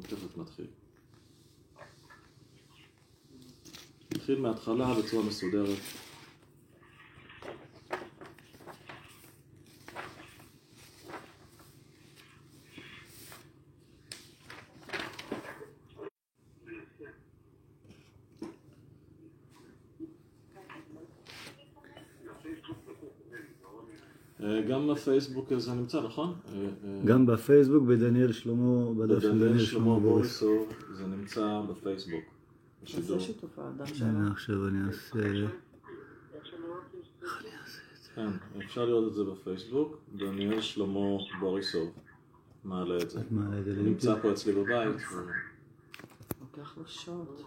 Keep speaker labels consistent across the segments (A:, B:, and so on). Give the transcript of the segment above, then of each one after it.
A: תכף נתחיל. נתחיל מההתחלה בצורה מסודרת. גם בפייסבוק זה נמצא, נכון?
B: גם בפייסבוק בדניאל שלמה, בדף של דניאל שלמה
A: בוריסוב, זה נמצא בפייסבוק.
C: זה שיתוף האדם
B: הנה
C: שלנו.
B: עכשיו אני אעשה...
A: כן, אפשר לראות את זה בפייסבוק, דניאל שלמה בוריסוב מעלה את זה.
B: את מעלה את זה
A: הוא
B: ליוטיוב.
A: נמצא פה אצלי בבית.
C: לוקח לו שעות.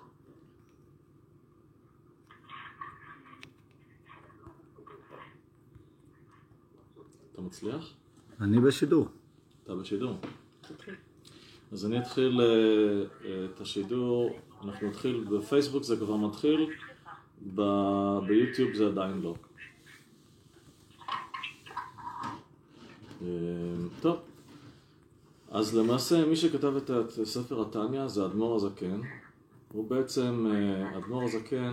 A: אתה מצליח?
B: אני בשידור.
A: אתה בשידור. אז אני אתחיל את השידור, אנחנו נתחיל בפייסבוק, זה כבר מתחיל, ביוטיוב זה עדיין לא. טוב, אז למעשה מי שכתב את ספר התניא זה אדמו"ר הזקן. הוא בעצם, אדמו"ר הזקן,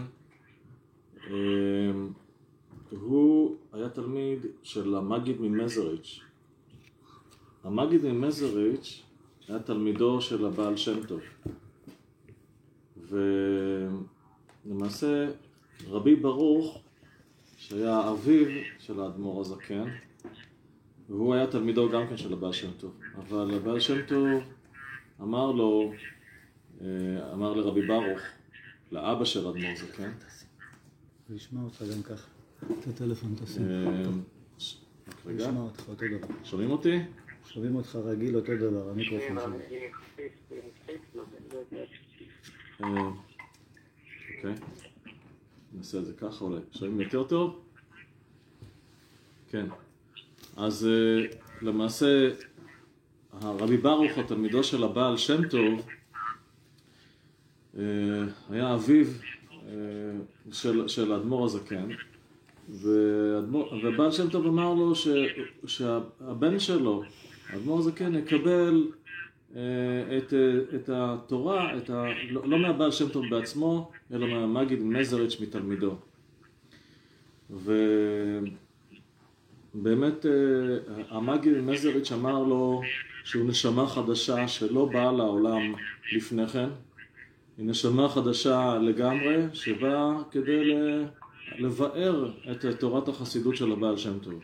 A: הוא היה תלמיד של המגיד ממזריץ'. המגיד ממזריץ' היה תלמידו של הבעל שם טוב. ולמעשה רבי ברוך, שהיה אביו של האדמו"ר הזקן, והוא היה תלמידו גם כן של הבעל שם טוב. אבל הבעל שם טוב אמר לרבי ברוך, לאבא של האדמו"ר הזקן,
B: נשמע אותך גם ככה. את הטלפון תשים.
A: רגע,
B: נשמע אותך אותו דבר.
A: שומעים אותי?
B: שומעים אותך רגיל אותו דבר, המיקרופון שלי.
A: אוקיי, נעשה את זה ככה אולי. שומעים יותר טוב? כן. אז למעשה הרבי ברוך, התלמידו של הבעל שם טוב, היה אביו של האדמו"ר הזקן, ובעל שם טוב אמר לו שהבן שלו, האדמו"ר הזקן, יקבל את התורה, לא מהבעל שם טוב בעצמו, אלא מהמגיד מזריץ' מתלמידו. ובאמת המגיד מזריץ' אמר לו שהוא נשמה חדשה שלא באה לעולם לפני כן. היא נשמה חדשה לגמרי שבאה כדי לבאר את תורת החסידות של הבעל שם טוב.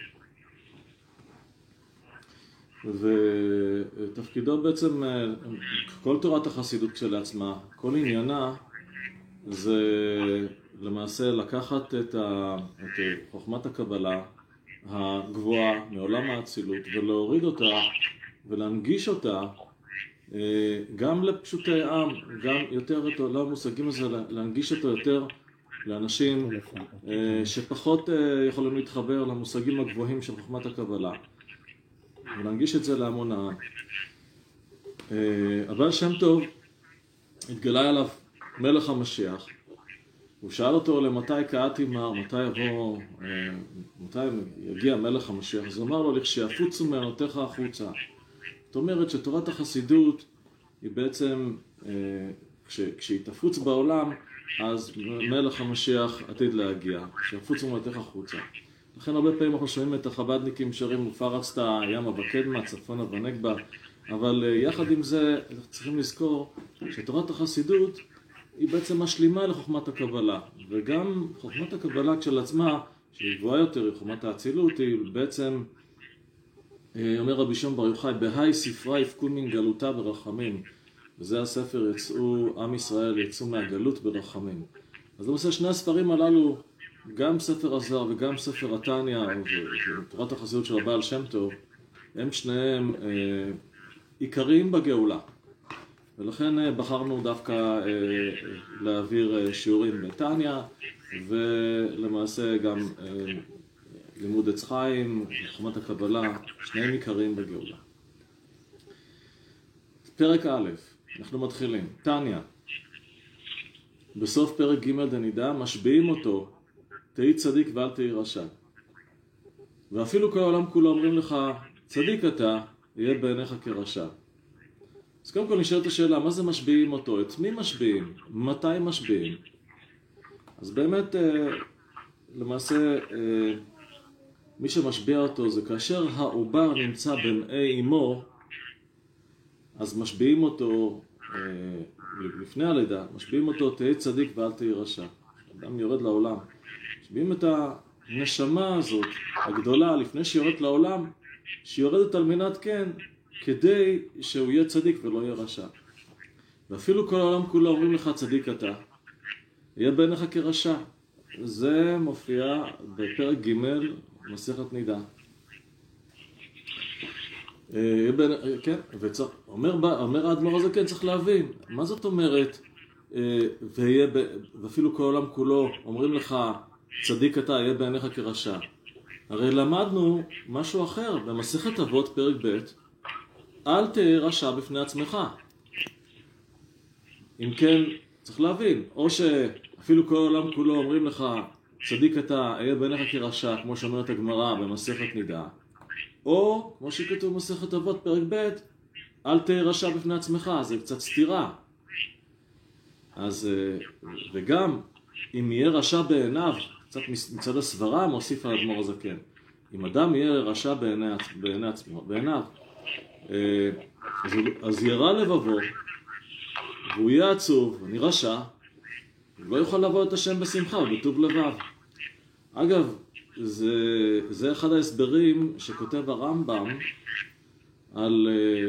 A: ותפקידו בעצם, כל תורת החסידות כשלעצמה, כל עניינה זה למעשה לקחת את חוכמת הקבלה הגבוהה מעולם האצילות ולהוריד אותה ולהנגיש אותה גם לפשוטי עם, גם יותר את עולם המושגים הזה, להנגיש אותו יותר לאנשים שפחות יכולים להתחבר למושגים הגבוהים של חוכמת הקבלה ולהנגיש את זה להמון העם. הבעל שם טוב התגלה עליו מלך המשיח. הוא שאל אותו למתי קראתי מר, מתי יגיע מלך המשיח. אז הוא אמר לו, לכשיפוצו מעונותיך החוצה. זאת אומרת שתורת החסידות היא בעצם, כשהיא תפוץ בעולם, אז מלך המשיח עתיד להגיע, כשיפוצו מעונותיך החוצה. לכן הרבה פעמים אנחנו שומעים את החב"דניקים שרים ופרצת ימה בקדמה, צפונה ונגבה, אבל יחד עם זה צריכים לזכור שתורת החסידות היא בעצם משלימה לחוכמת הקבלה, וגם חוכמת הקבלה כשלעצמה, שהיא גבוהה יותר, חוכמת האצילות, היא בעצם, אומר רבי שמעון בר יוחאי, בהאי ספרה יפקון מן גלותה ברחמים, וזה הספר עם ישראל יצאו מהגלות ברחמים. אז למעשה שני הספרים הללו, גם ספר הזוהר וגם ספר התניא, ותורת החסידות של הבעל שם טוב, הם שניהם עיקריים בגאולה. ולכן בחרנו דווקא להעביר שיעורים בתניא, ולמעשה גם לימוד עץ חיים, חוכמת הקבלה, שניהם עיקריים בגאולה. פרק א', אנחנו מתחילים. תניא. בסוף פרק ג' דנידע, משביעים אותו, תהי צדיק ואל תהי רשע. ואפילו כל העולם כולו אומרים לך, צדיק אתה, יהיה בעיניך כרשע. אז קודם כל נשאלת השאלה, מה זה משביעים אותו? את מי משביעים? מתי משביעים? אז באמת, למעשה, מי שמשביע אותו זה כאשר העובר נמצא במעי אמו, אז משביעים אותו, לפני הלידה, משביעים אותו, תהיה צדיק ואל תהיה רשע. אדם יורד לעולם. משביעים את הנשמה הזאת, הגדולה, לפני שיורד לעולם, שיורדת על מנת כן, כדי שהוא יהיה צדיק ולא יהיה רשע. ואפילו כל העולם כולו אומרים לך צדיק אתה, יהיה בעיניך כרשע. זה מופיע בפרק ג' מסכת נידה. כן, אומר האדמו"ר הזה, כן, צריך להבין, מה זאת אומרת, ואפילו כל העולם כולו אומרים לך צדיק אתה, יהיה בעיניך כרשע. הרי למדנו משהו אחר במסכת אבות פרק ב', אל תהיה רשע בפני עצמך. אם כן, צריך להבין, או שאפילו כל העולם כולו אומרים לך צדיק אתה, יהיה בעיניך כרשע, כמו שאומרת הגמרא במסכת נידה, או כמו שכתוב במסכת אבות פרק ב', אל תהיה רשע בפני עצמך, זה קצת סתירה. אז, וגם אם יהיה רשע בעיניו, קצת מצד הסברה מוסיף האדמו"ר הזה, כן. אם אדם יהיה רשע בעיניו, אז ירע לבבו, והוא יהיה עצוב, אני רשע, הוא לא יוכל לבוא את השם בשמחה ובטוב לבב. אגב, זה אחד ההסברים שכותב הרמב"ם על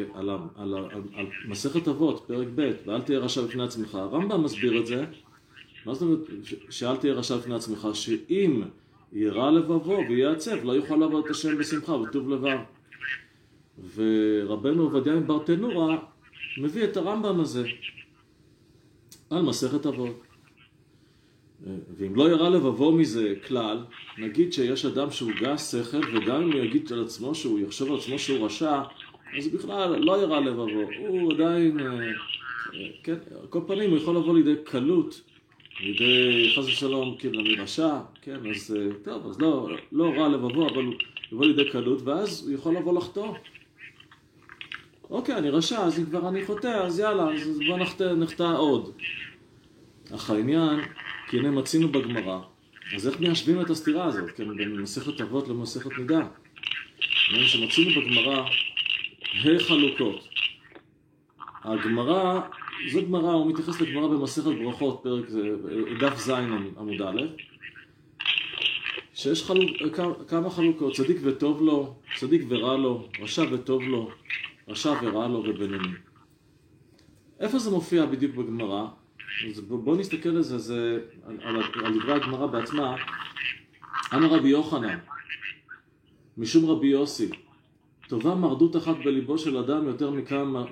A: מסכת אבות, פרק ב', ואל תהיה רשע בפני עצמך. הרמב"ם מסביר את זה, מה זאת אומרת שאל תהיה רשע בפני עצמך? שאם ירע לבבו ויהיה עצב, לא יוכל לבוא את השם בשמחה ובטוב לבב. ורבנו עובדיה מברטנורה מביא את הרמב"ם הזה על מסכת אבות. ואם לא ירע לבבו מזה כלל, נגיד שיש אדם שהוא גס שכל, וגם אם הוא יגיד על עצמו שהוא יחשוב על עצמו שהוא רשע, אז בכלל לא ירע לבבו, הוא עדיין, כן, כל פנים הוא יכול לבוא לידי קלות, לידי חס ושלום, כן, אני רשע, כן, אז טוב, אז לא רע לבבו, אבל הוא יבוא לידי קלות, ואז הוא יכול לבוא לחטוא. אוקיי, אני רשע, אז אם כבר אני חוטא, אז יאללה, אז בוא נחטא עוד. אך העניין, כי הנה מצינו בגמרא, אז איך מיישבים את הסתירה הזאת, כן, בין מסכת אבות למסכת נידה? אומרים שמצינו בגמרא, חלוקות. הגמרא, זו גמרא, הוא מתייחס לגמרא במסכת ברכות, פרק דף ז' עמוד א', שיש כמה חלוקות, צדיק וטוב לו, צדיק ורע לו, רשע וטוב לו, רשע ורע לו ובינוני. איפה זה מופיע בדיוק בגמרא? אז בואו נסתכל על זה, על דברי הגמרא בעצמה. אמר רבי יוחנן, משום רבי יוסי, טובה מרדות אחת בליבו של אדם יותר מכמה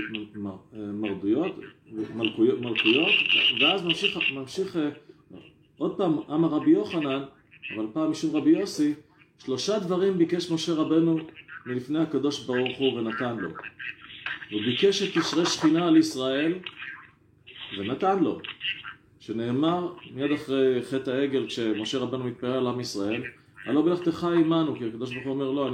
A: מלכויות, ואז ממשיך עוד פעם, אמר רבי יוחנן, אבל פעם משום רבי יוסי, 3 דברים ביקש משה רבנו מלפני הקדוש ברוך הוא ונתן לו. הוא ביקש שתשרה שכינה על ישראל, ונתן לו, שנאמר מיד אחרי חטא העגל כשמשה רבנו מתפלל על עם ישראל, הלא בלכתך עמנו, כי הקדוש ברוך הוא אומר לו,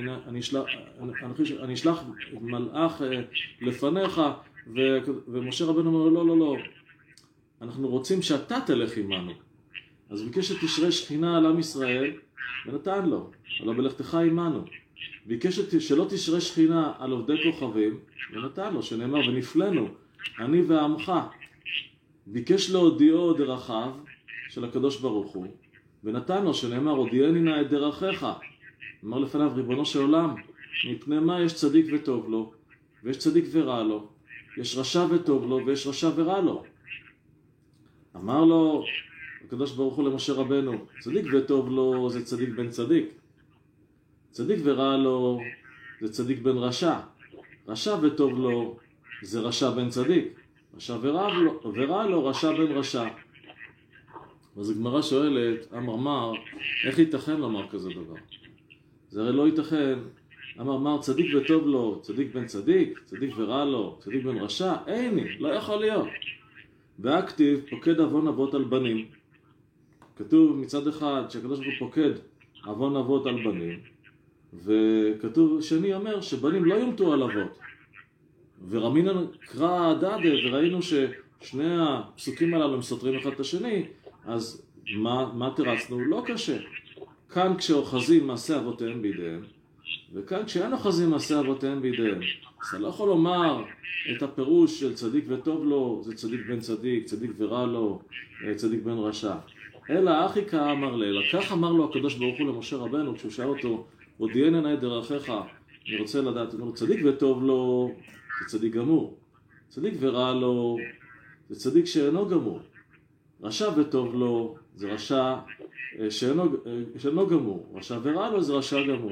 A: אני אשלח מלאך לפניך, ומשה רבנו אומר לא, אנחנו רוצים שאתה תלך עמנו. אז ביקש שתשרה שכינה על עם ישראל, ונתן לו, הלא בלכתך עמנו. ביקש שלא תשרה שכינה על עובדי כוכבים, ונתן לו, שנאמר ונפלנו אני ועמך. ביקש להודיעו דרכיו של הקדוש ברוך הוא, ונתן לו, שנאמר הודיעני נא את דרכיך. אמר לפניו ריבונו של עולם, מפני מה יש צדיק וטוב לו, ויש צדיק ורע לו, יש רשע וטוב לו, ויש רשע ורע לו. אמר לו הקדוש ברוך הוא למשה רבנו, צדיק וטוב לו זה צדיק בן צדיק, צדיק ורע לו זה צדיק בן רשע, רשע וטוב לו זה רשע בן צדיק, רשע ורע לו רשע בן רשע. אז הגמרא שואלת, אמר, איך ייתכן לומר כזה דבר? זה הרי לא ייתכן. אמר, צדיק וטוב לו, צדיק בן צדיק, צדיק ורע לו, צדיק בן רשע, איני, לא יכול להיות. והכתיב פוקד עוון אבות על בנים. כתוב מצד אחד שהקדוש ברוך הוא פוקד עוון אבות על בנים, וכתוב שני אומר שבנים לא יומתו על אבות. ורמינן קרא דדה, וראינו ששני הפסוקים הללו הם סותרים אחד את השני, אז מה תרצנו? לא קשה. כאן כשאוחזים מעשה אבותיהם בידיהם, וכאן כשאין אוחזים מעשה אבותיהם בידיהם. אז אתה לא יכול לומר את הפירוש של צדיק וטוב לו, זה צדיק בן צדיק, צדיק ורע לו, צדיק בן רשע. אלא אחי כאמר לילה, כך אמר לו הקדוש ברוך הוא למשה רבנו, כשהוא שאל אותו, הודיעני נא את דרכיך, אני רוצה לדעת, צדיק וטוב לו, זה צדיק גמור. צדיק ורע לו, זה צדיק שאינו גמור. רשע וטוב לו, זה רשע שאינו גמור. רשע ורע לו, זה רשע גמור.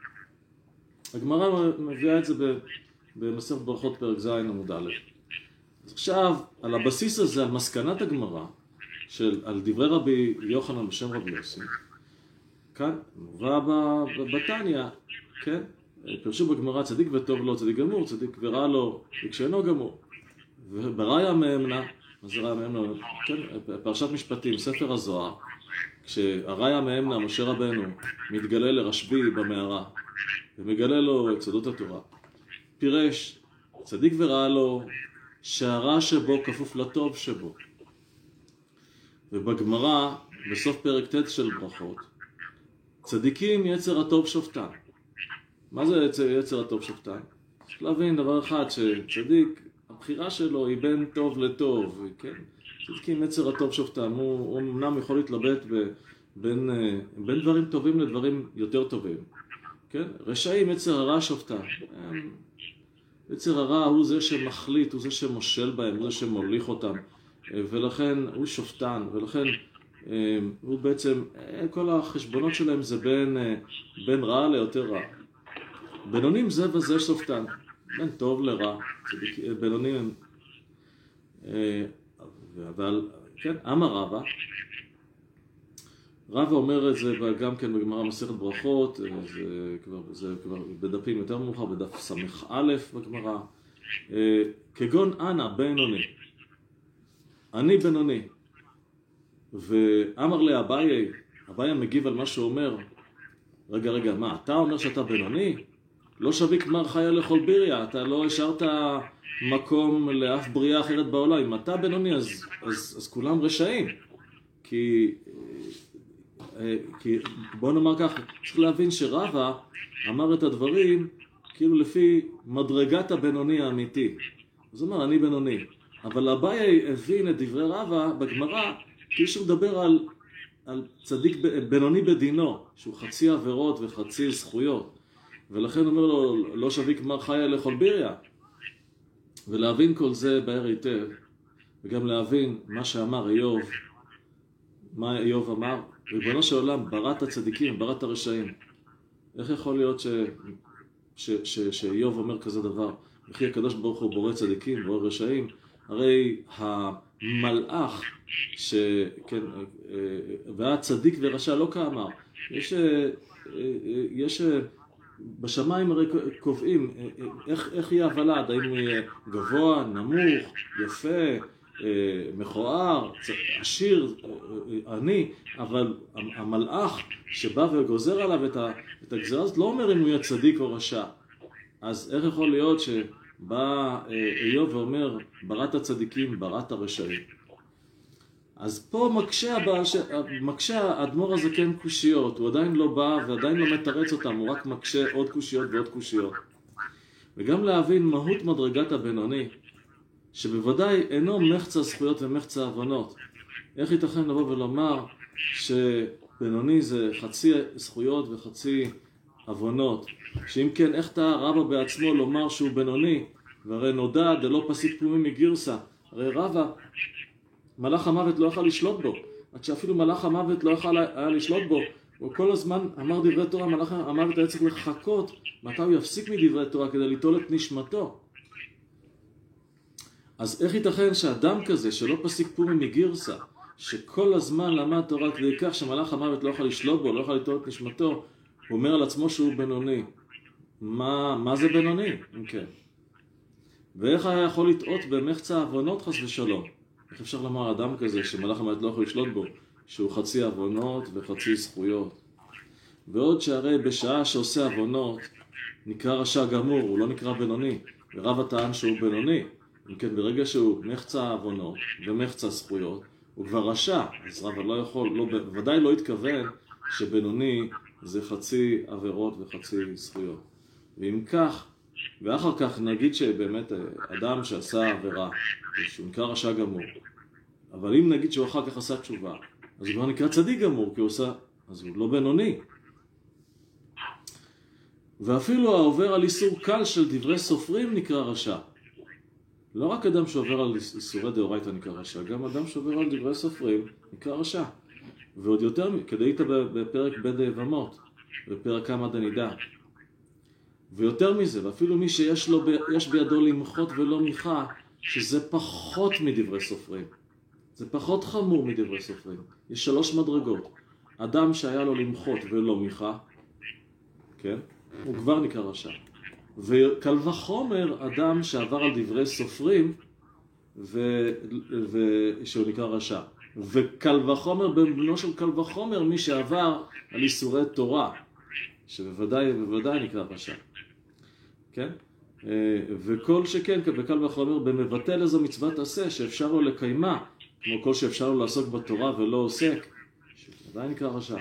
A: הגמרא מביאה את זה במסכת ברכות פרק ז' עמוד א'. אז עכשיו, על הבסיס הזה, על מסקנת הגמרא, על דברי רבי יוחנן בשם רבי יוסי, כאן, מובא בתניא, כן? פרשו בגמרא צדיק וטוב לו, צדיק גמור, צדיק ורע לו, צדיק שאינו גמור. ובראיה מאמנה, מה זה ראיה מאמנה? כן, פרשת משפטים, ספר הזוהר, כשהראיה מאמנה, משה רבנו, מתגלה לרשב"י במערה, ומגלה לו את סודות התורה. פירש, צדיק ורע לו, שהרע שבו כפוף לטוב שבו. ובגמרא, בסוף פרק ט' של ברכות, צדיקים יצר הטוב שופטן. מה זה יצר הטוב שופטן? צריך להבין דבר אחד, שצדיק, הבחירה שלו היא בין טוב לטוב, כן? צדיקים יצר הטוב שופטן, הוא אמנם יכול להתלבט בין דברים טובים לדברים יותר טובים. כן? רשעים יצר הרע שופטן. יצר הרע הוא זה שמחליט, הוא זה שמושל בהם, הוא זה שמוליך אותם. ולכן הוא שופטן, ולכן הוא בעצם, כל החשבונות שלהם זה בין רע ליותר רע. בינונים זה וזה שופטן, בין טוב לרע, בינונים הם, אבל כן, אמר רבא, רבא אומר את זה גם כן בגמרא מסכת ברכות, זה כבר בדפים יותר מאוחר, בדף ס"א בגמרא, כגון אנא בינוני, אני בינוני, ואמר לאביי, אביי מגיב על מה שהוא אומר, רגע, מה, אתה אומר שאתה בינוני? לא שוויק מר חיה לכל ביריה, אתה לא השארת מקום לאף בריאה אחרת בעולם. אם אתה בינוני, אז כולם רשעים. כי בוא נאמר כך, צריך להבין שרבא אמר את הדברים כאילו לפי מדרגת הבינוני האמיתי. אז הוא אומר, אני בינוני. אבל אביי הבין את דברי רבא בגמרא, כאילו שהוא מדבר על צדיק בינוני בדינו, שהוא חצי עבירות וחצי זכויות. ולכן אומר לו, לא שוויק מר חיה לכל ביריה. ולהבין כל זה בהר היטב, וגם להבין מה שאמר איוב, מה איוב אמר, ריבונו של עולם, בראת הצדיקים, בראת הרשעים. איך יכול להיות שאיוב אומר כזה דבר? וכי הקדוש ברוך הוא בורא צדיקים, בורא רשעים, הרי המלאך, כן, והצדיק ורשע לא כאמר. יש בשמיים הרי קובעים איך יהיה הוולד, האם הוא יהיה גבוה, נמוך, יפה, מכוער, עשיר, עני, אבל המלאך שבא וגוזר עליו את הגזרה הזאת לא אומר אם הוא יהיה צדיק או רשע. אז איך יכול להיות שבא איוב ואומר בראת הצדיקים, בראת הרשעים? אז פה מקשה האדמו"ר הזה כן קושיות, הוא עדיין לא בא ועדיין לא מתרץ אותם, הוא רק מקשה עוד קושיות ועוד קושיות. וגם להבין מהות מדרגת הבינוני, שבוודאי אינו מחצה זכויות ומחצה הבנות. איך ייתכן לבוא ולומר שבינוני זה חצי זכויות וחצי הבנות? שאם כן, איך אתה רבא בעצמו לומר שהוא בינוני? והרי נודע דלא פסיק פלומי מגירסה. הרי רבא, מלאך המוות לא יכל לשלוט בו. עד שאפילו מלאך המוות לא יכל היה לשלוט בו. הוא כל הזמן אמר דברי תורה, מלאך המוות היה צריך לחכות מתי הוא יפסיק מדברי תורה כדי ליטול את נשמתו. אז איך ייתכן שאדם כזה שלא פסיק פלומי מגירסה, שכל הזמן למד תורה כדי כך שמלאך המוות לא יכל לשלוט בו, לא יכל ליטול את נשמתו, הוא אומר על עצמו שהוא בינוני. מה זה בינוני? כן. ואיך היה יכול לטעות במחצה עוונות חס ושלום? איך אפשר לומר אדם כזה שמלאך המוות לא יכול לשלוט בו, שהוא חצי עוונות וחצי זכויות? ועוד שהרי בשעה שעושה עוונות נקרא רשע גמור, הוא לא נקרא בינוני. ורב טען שהוא בינוני. אם כן, ברגע שהוא מחצה עוונות ומחצה זכויות, הוא כבר רשע. אז רב לא יכול, ודאי לא התכוון שבינוני זה חצי עבירות וחצי זכויות. ואם כך, ואחר כך נגיד שבאמת אדם שעשה עבירה, שהוא נקרא רשע גמור, אבל אם נגיד שהוא אחר כך עשה תשובה, אז הוא כבר נקרא צדיק גמור, כי הוא עושה, אז הוא לא בינוני. ואפילו העובר על איסור קל של דברי סופרים נקרא רשע. לא רק אדם שעובר על איסורי דאורייתא נקרא רשע, גם אדם שעובר על דברי סופרים נקרא רשע. ועוד יותר, כדאית בפרק ב' יבמות, בפרק כמה דנידה. ויותר מזה, ואפילו מי שיש בידו למחות ולא מיחה, שזה פחות מדברי סופרים. זה פחות חמור מדברי סופרים. יש 3 מדרגות. אדם שהיה לו למחות ולא מיחה, כן? הוא כבר נקרא רשע. וקל וחומר אדם שעבר על דברי סופרים שהוא נקרא רשע. וקל וחומר בבנו של קל וחומר מי שעבר על איסורי תורה, שבוודאי נקרא רשע. כן? וכל שכן, וקל וחומר במבטל איזו מצוות עשה שאפשר לו לקיימה, כמו כל שאפשר לו לעסוק בתורה ולא עוסק, שבוודאי נקרא רשע.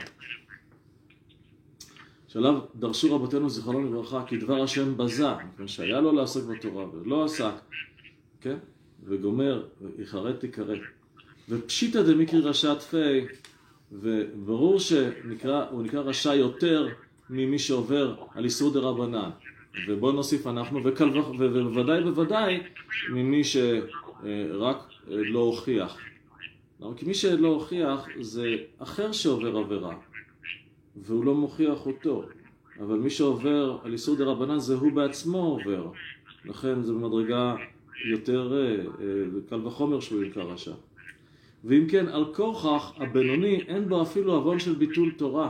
A: שעליו דרשו רבותינו זיכרונם לברכה כי דבר השם בזה, שהיה לו לעסוק בתורה ולא עסק, כן? וגומר, יחרט תיקרא. ופשיטא דמקרי רשע תפי, וברור שהוא נקרא רשע יותר ממי שעובר על איסור דרבנן. ובוא נוסיף אנחנו, ובוודאי ממי שרק לא הוכיח. כי מי שלא הוכיח זה אחר שעובר עבירה, והוא לא מוכיח אותו. אבל מי שעובר על איסור דרבנן זה הוא בעצמו עובר. לכן זה במדרגה יותר קל וחומר שהוא נקרא רשע. ואם כן, על כוכך הבינוני אין בו אפילו עוון של ביטול תורה.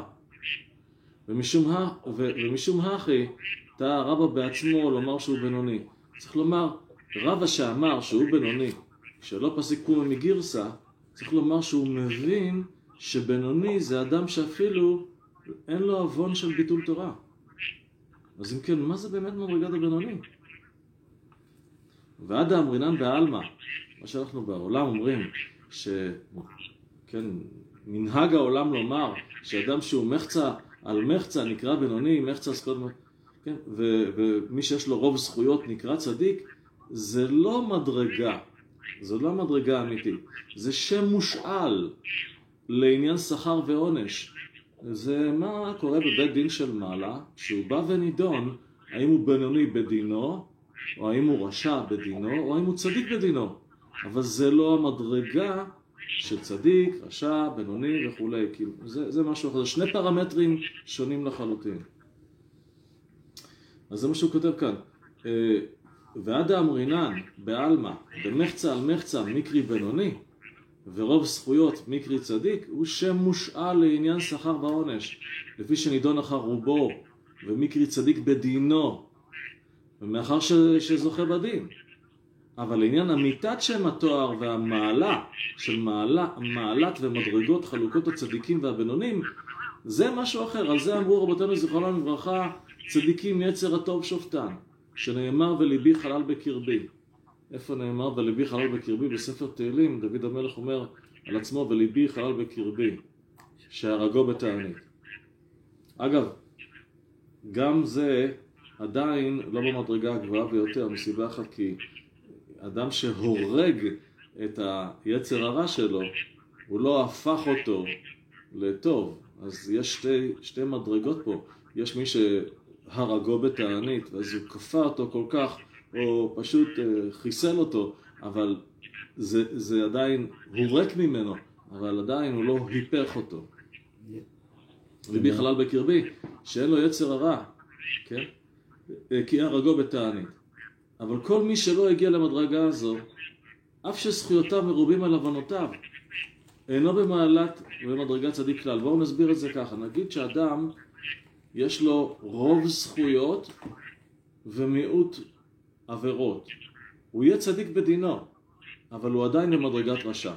A: ומשום הכי, טעה רבא בעצמו לומר שהוא בינוני. צריך לומר, רבא שאמר שהוא בינוני, שלא פסיק קומא מגירסא, צריך לומר שהוא מבין שבינוני זה אדם שאפילו אין לו עוון של ביטול תורה. אז אם כן, מה זה באמת מדרגת הבינוני? ועד האמרינן בעלמא, מה שאנחנו בעולם אומרים, כן, מנהג העולם לומר שאדם שהוא מחצה על מחצה נקרא בינוני, מחצה זכויות, כן, ומי שיש לו רוב זכויות נקרא צדיק, זה לא מדרגה, זו לא מדרגה אמיתית, זה שם מושאל לעניין שכר ועונש. זה מה קורה בבית דין של מעלה, שהוא בא ונידון, האם הוא בינוני בדינו, או האם הוא רשע בדינו, או האם הוא צדיק בדינו. אבל זה לא המדרגה של צדיק, רשע, בינוני וכו'. זה משהו אחר, זה 2 פרמטרים שונים לחלוטין. אז זה מה שהוא כותב כאן. ועד האמרינן בעלמא, במחצה על מחצה מקרי בינוני, ורוב זכויות מקרי צדיק, הוא שם מושאל לעניין שכר ועונש, לפי שנידון אחר רובו, ומקרי צדיק בדינו, ומאחר שזוכה בדין. אבל לעניין אמיתת שם התואר והמעלה, של מעלת ומדרגות חלוקות הצדיקים והבינונים, זה משהו אחר. על זה אמרו רבותינו זיכרונם לברכה, צדיקים יצר הטוב שופטן, שנאמר וליבי חלל בקרבי. איפה נאמר וליבי חלל בקרבי? בספר תהילים דוד המלך אומר על עצמו וליבי חלל בקרבי, שהרגו בתענית. אגב, גם זה עדיין לא במדרגה הגבוהה ביותר, מסיבה אחת כי אדם שהורג את היצר הרע שלו, הוא לא הפך אותו לטוב. אז יש שתי מדרגות פה. יש מי שהרגו בתענית, ואז הוא כפה אותו כל כך, או פשוט חיסל אותו, אבל זה עדיין, הוא ריק ממנו, אבל עדיין הוא לא היפך אותו. ליבי חלל בקרבי, שאין לו יצר הרע, כן? כי הרגו בתענית. אבל כל מי שלא הגיע למדרגה הזו, אף שזכויותיו מרובים על הבנותיו, אינו במעלת ובמדרגת צדיק כלל. בואו נסביר את זה ככה. נגיד שאדם יש לו רוב זכויות ומיעוט עבירות. הוא יהיה צדיק בדינו, אבל הוא עדיין במדרגת רשע.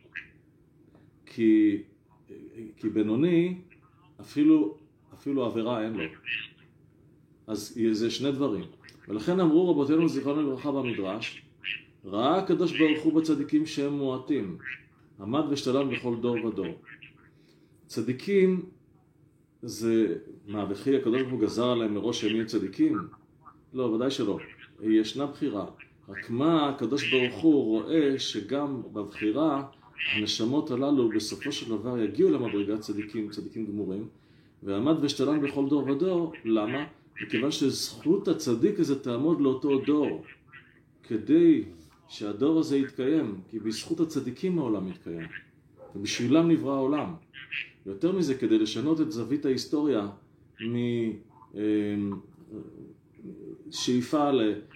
A: כי בינוני אפילו עבירה אין לו. אז זה 2 דברים. ולכן אמרו רבותינו זיכרונם לברכה במדרש, ראה הקדוש ברוך הוא בצדיקים שהם מועטים, עמד ושתלם בכל דור ודור. צדיקים זה, מה, וכי הקדוש ברוך הוא גזר עליהם מראש שהם יהיו צדיקים? לא, ודאי שלא. ישנה בחירה. רק מה, הקדוש ברוך הוא רואה שגם בבחירה, הנשמות הללו בסופו של דבר יגיעו למדרגת צדיקים, צדיקים גמורים, ועמד ושתלם בכל דור ודור. למה? מכיוון שזכות הצדיק הזה תעמוד לאותו דור, כדי שהדור הזה יתקיים, כי בזכות הצדיקים העולם יתקיים, ובשבילם נברא העולם. יותר מזה, כדי לשנות את זווית ההיסטוריה משאיפה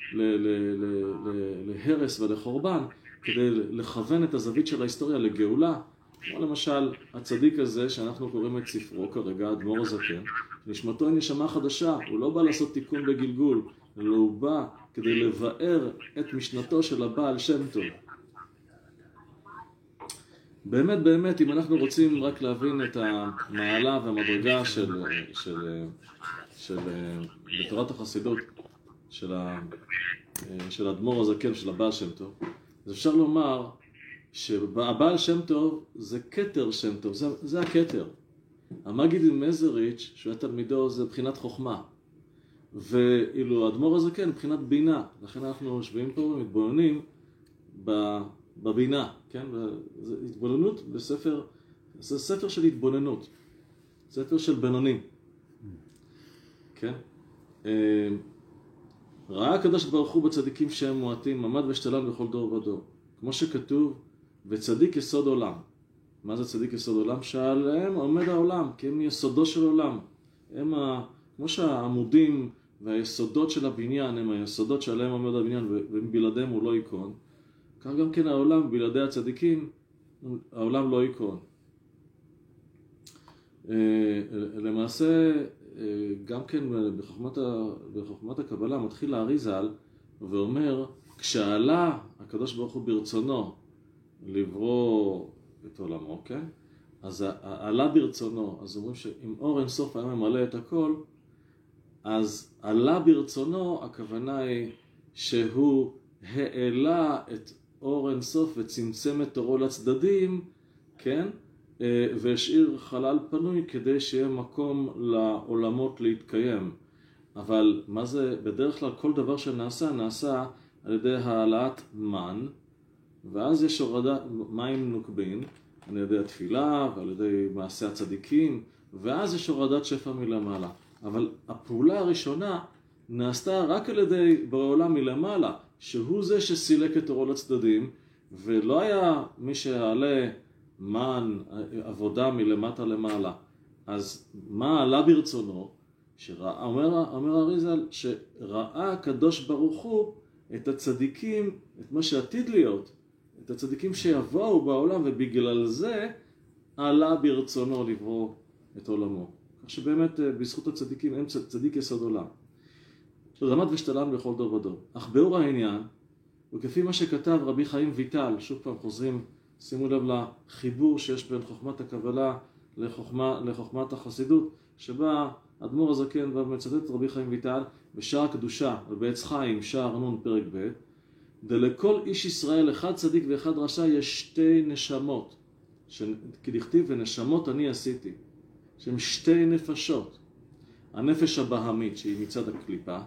A: להרס ולחורבן, כדי לכוון את הזווית של ההיסטוריה לגאולה, כמו למשל הצדיק הזה שאנחנו קוראים את ספרו כרגע, אדמו"ר הזקן, נשמתו היא נשמה חדשה, הוא לא בא לעשות תיקון בגלגול, אלא הוא בא כדי לבאר את משנתו של הבעל שם טוב. באמת, באמת, אם אנחנו רוצים רק להבין את המעלה והמדרגה בתורת החסידות של אדמו"ר הזקן, של הבעל שם טוב, אז אפשר לומר שהבעל שם טוב זה כתר שם טוב, זה הכתר. המגיד מזריץ' שהוא היה תלמידו, זה בחינת חוכמה. ואילו אדמו"ר הזקן בחינת בינה. לכן אנחנו יושבים פה ומתבוננים בבינה, כן? זה התבוננות בספר, זה ספר של התבוננות, ספר של בינונים, כן? ראה הקדוש ברוך הוא בצדיקים שהם מועטים, עמד ושתלם בכל דור ודור. כמו שכתוב, וצדיק יסוד עולם. מה זה צדיק יסוד עולם? שעליהם עומד העולם, כי הם יסודו של עולם. כמו שהעמודים והיסודות של הבניין הם היסודות שעליהם עומד הבניין, ובלעדיהם הוא לא ייכון. כך גם כן העולם, בלעדי הצדיקים, העולם לא ייכון. למעשה, גם כן בחוכמת הקבלה מתחיל האריז"ל ואומר, כשעלה הקדוש ברוך הוא ברצונו לברוא את עולמו, כן? אז עלה ברצונו, אז אומרים שאם אור אין סוף היה ממלא את הכל, אז עלה ברצונו, הכוונה היא שהוא העלה את אור אין סוף וצמצם את אורו לצדדים, כן? והשאיר חלל פנוי כדי שיהיה מקום לעולמות להתקיים. אבל מה זה, בדרך כלל כל דבר שנעשה, נעשה על ידי העלאת מן, ואז יש הורדת מים נוקבים, על ידי התפילה ועל ידי מעשה הצדיקים, ואז יש הורדת שפע מלמעלה. אבל הפעולה הראשונה נעשתה רק על ידי בעולם מלמעלה, שהוא זה שסילק את אורו לצדדים, ולא היה מי שעלה מן עבודה מלמטה למעלה. אז מה עלה ברצונו? אומר האריז"ל שראה הקדוש ברוך הוא את הצדיקים, את מה שעתיד להיות, את הצדיקים שיבואו בעולם, ובגלל זה עלה ברצונו לברוא את עולמו. כך שבאמת בזכות הצדיקים הם צדיק יסוד עולם. עמד ושתלם בכל דור ודור. אך באור העניין, וכפי מה שכתב רבי חיים ויטל, שוב פעם חוזרים, שימו לב לחיבור שיש בין חוכמת הקבלה לחוכמת החסידות, שבה אדמו"ר הזקן ומצטט רבי חיים ויטל בשער הקדושה, ובעץ חיים, שער נון פרק ב', דלכל איש ישראל אחד צדיק ואחד רשע יש שתי נשמות, כדכתיב ונשמות אני עשיתי, שהן שתי נפשות. הנפש הבהמית שהיא מצד הקליפה,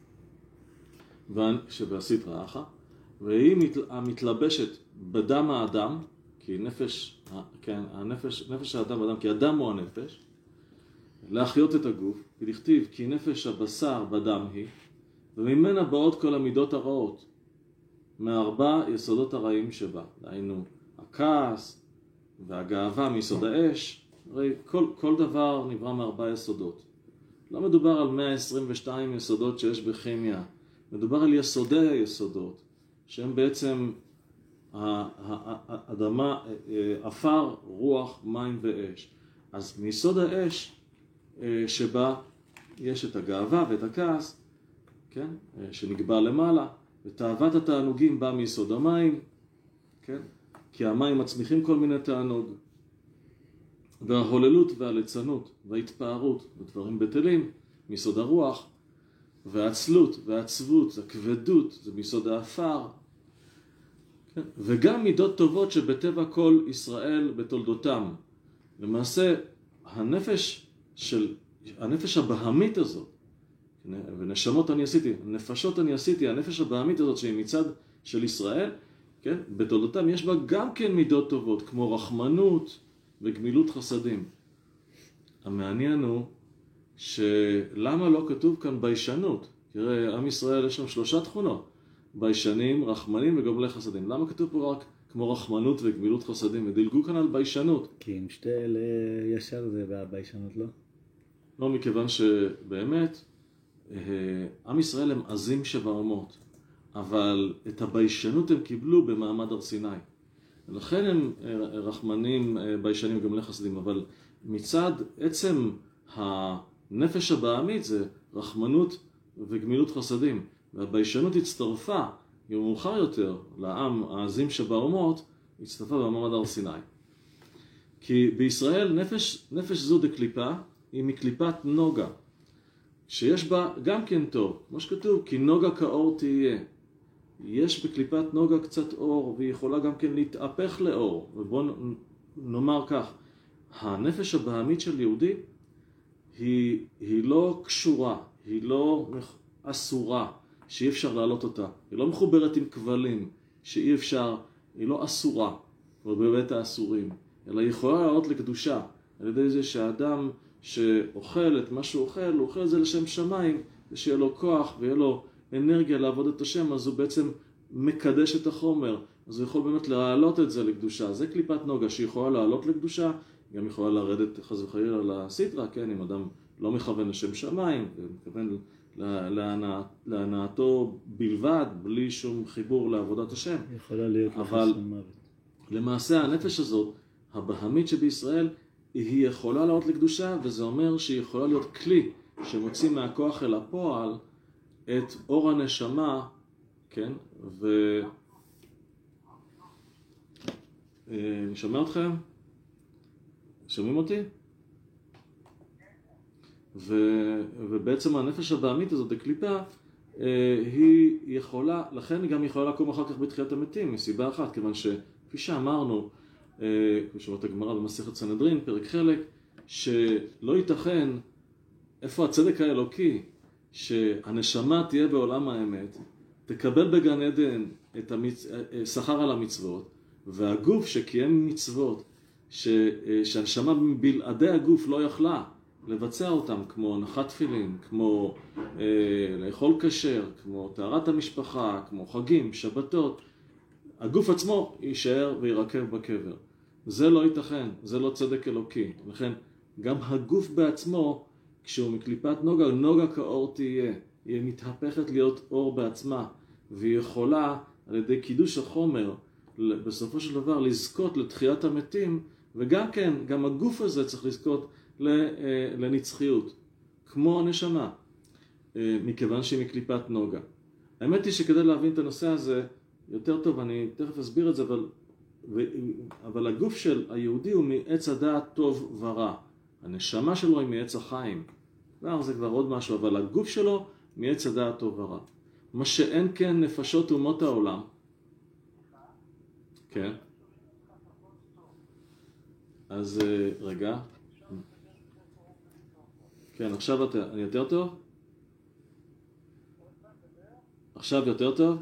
A: שבסדרה אחת, והיא המתלבשת בדם האדם, כי נפש, כן, נפש האדם באדם, כי אדם הוא הנפש, להחיות את הגוף, כדכתיב כי נפש הבשר בדם היא, וממנה באות כל המידות הרעות, מארבע יסודות הרעים שבה, דהיינו הכעס והגאווה מיסוד האש, הרי כל דבר נברא מארבע יסודות. לא מדובר על 122 יסודות שיש בכימיה, מדובר על יסודי היסודות, שהם בעצם האדמה, אפר, רוח, מים ואש. אז מיסוד האש שבה יש את הגאווה ואת הכעס, כן? שנקבע למעלה, ותאוות התענוגים בא מיסוד המים, כן? כי המים מצמיחים כל מיני תענוג. וההוללות והליצנות וההתפארות ודברים בטלים מיסוד הרוח, והעצלות והעצבות, הכבדות, זה מיסוד האפר. כן? וגם מידות טובות שבטבע כל ישראל בתולדותם. למעשה, הנפש הבהמית הזאת, ונשמות אני עשיתי, נפשות אני עשיתי, הנפש הבהמית הזאת שהיא מצד של ישראל, כן? בתולדותם יש בה גם כן מידות טובות, כמו רחמנות וגמילות חסדים. המעניין הוא שלמה לא כתוב כאן ביישנות? תראה, עם ישראל יש שם 3 תכונות, ביישנים, רחמנים וגומלי חסדים. למה כתוב פה רק כמו רחמנות וגמילות חסדים? ודילגו כאן על ביישנות.
B: כי עם שתי אלה ישר זה ביישנות, לא?
A: לא, מכיוון שבאמת עם ישראל הם עזים שבאומות, אבל את הביישנות הם קיבלו במעמד הר סיני. ולכן הם רחמנים, ביישנים וגומלי חסדים, אבל מצד עצם הנפש הבהמית זה רחמנות וגמילות חסדים. והביישנות הצטרפה יום מאוחר יותר לעם העזים שבאומות, הצטרפה במעמד הר סיני. כי בישראל נפש זו דקליפה היא מקליפת נוגה, שיש בה גם כן טוב, כמו שכתוב, כי נוגה כאור תהיה. יש בקליפת נוגה קצת אור, והיא יכולה גם כן להתהפך לאור. ובואו נאמר כך, הנפש הבהמית של יהודי היא לא קשורה, היא לא אסורה, שאי אפשר להעלות אותה. היא לא מחוברת עם כבלים, שאי אפשר, היא לא אסורה, כמו בבית האסורים, אלא היא יכולה לעלות לקדושה, על ידי זה שהאדם שאוכל את מה שהוא אוכל את זה לשם שמיים, ושיהיה לו כוח ויהיה לו אנרגיה לעבוד את השם, אז הוא בעצם מקדש את החומר, אז הוא יכול באמת להעלות את זה לקדושה. זה קליפת נוגה שיכולה לעלות לקדושה, גם יכולה לרדת חס וחלילה לסטרה, כן, אם אדם לא מכוון לשם שמיים, ומכוון להנאתו בלבד, בלי שום חיבור לעבודת השם.
B: יכולה להיות
A: אבל
B: מוות.
A: למעשה הנפש הזאת, הבהמית שבישראל, היא יכולה לעלות לקדושה, וזה אומר שהיא יכולה להיות כלי שמוציא מהכוח אל הפועל את אור הנשמה, כן? אני שומע אתכם? שומעים אותי? ובעצם הנפש הבהמית הזאת, הקליפה, היא יכולה, לכן היא גם יכולה לקום אחר כך בתחיית המתים, מסיבה אחת, כיוון שכפי שאמרנו, כפי שאומרת הגמרא במסכת סנהדרין, פרק חלק, שלא ייתכן, איפה הצדק האלוקי, שהנשמה תהיה בעולם האמת, תקבל בגן עדן את שכר על המצוות, והגוף שקיים מצוות, שהנשמה בלעדי הגוף לא יכלה לבצע אותם, כמו הנחת תפילין, כמו לאכול כשר, כמו טהרת המשפחה, כמו חגים, שבתות, הגוף עצמו יישאר וירקב בקבר. זה לא ייתכן, זה לא צדק אלוקי. לכן גם הגוף בעצמו, כשהוא מקליפת נוגה, נוגה כאור תהיה. היא מתהפכת להיות אור בעצמה, והיא יכולה על ידי קידוש החומר בסופו של דבר לזכות לתחיית המתים, וגם כן, גם הגוף הזה צריך לזכות לנצחיות, כמו הנשמה, מכיוון שהיא מקליפת נוגה. האמת היא שכדי להבין את הנושא הזה יותר טוב, אני תכף אסביר את זה, אבל הגוף של היהודי הוא מעץ הדעת טוב ורע. הנשמה שלו היא מעץ החיים. זה כבר עוד משהו, אבל הגוף שלו מעץ הדעת טוב ורע. מה שאין כן נפשות אומות העולם. כן. אז רגע. כן, עכשיו אני יותר טוב? עכשיו יותר טוב?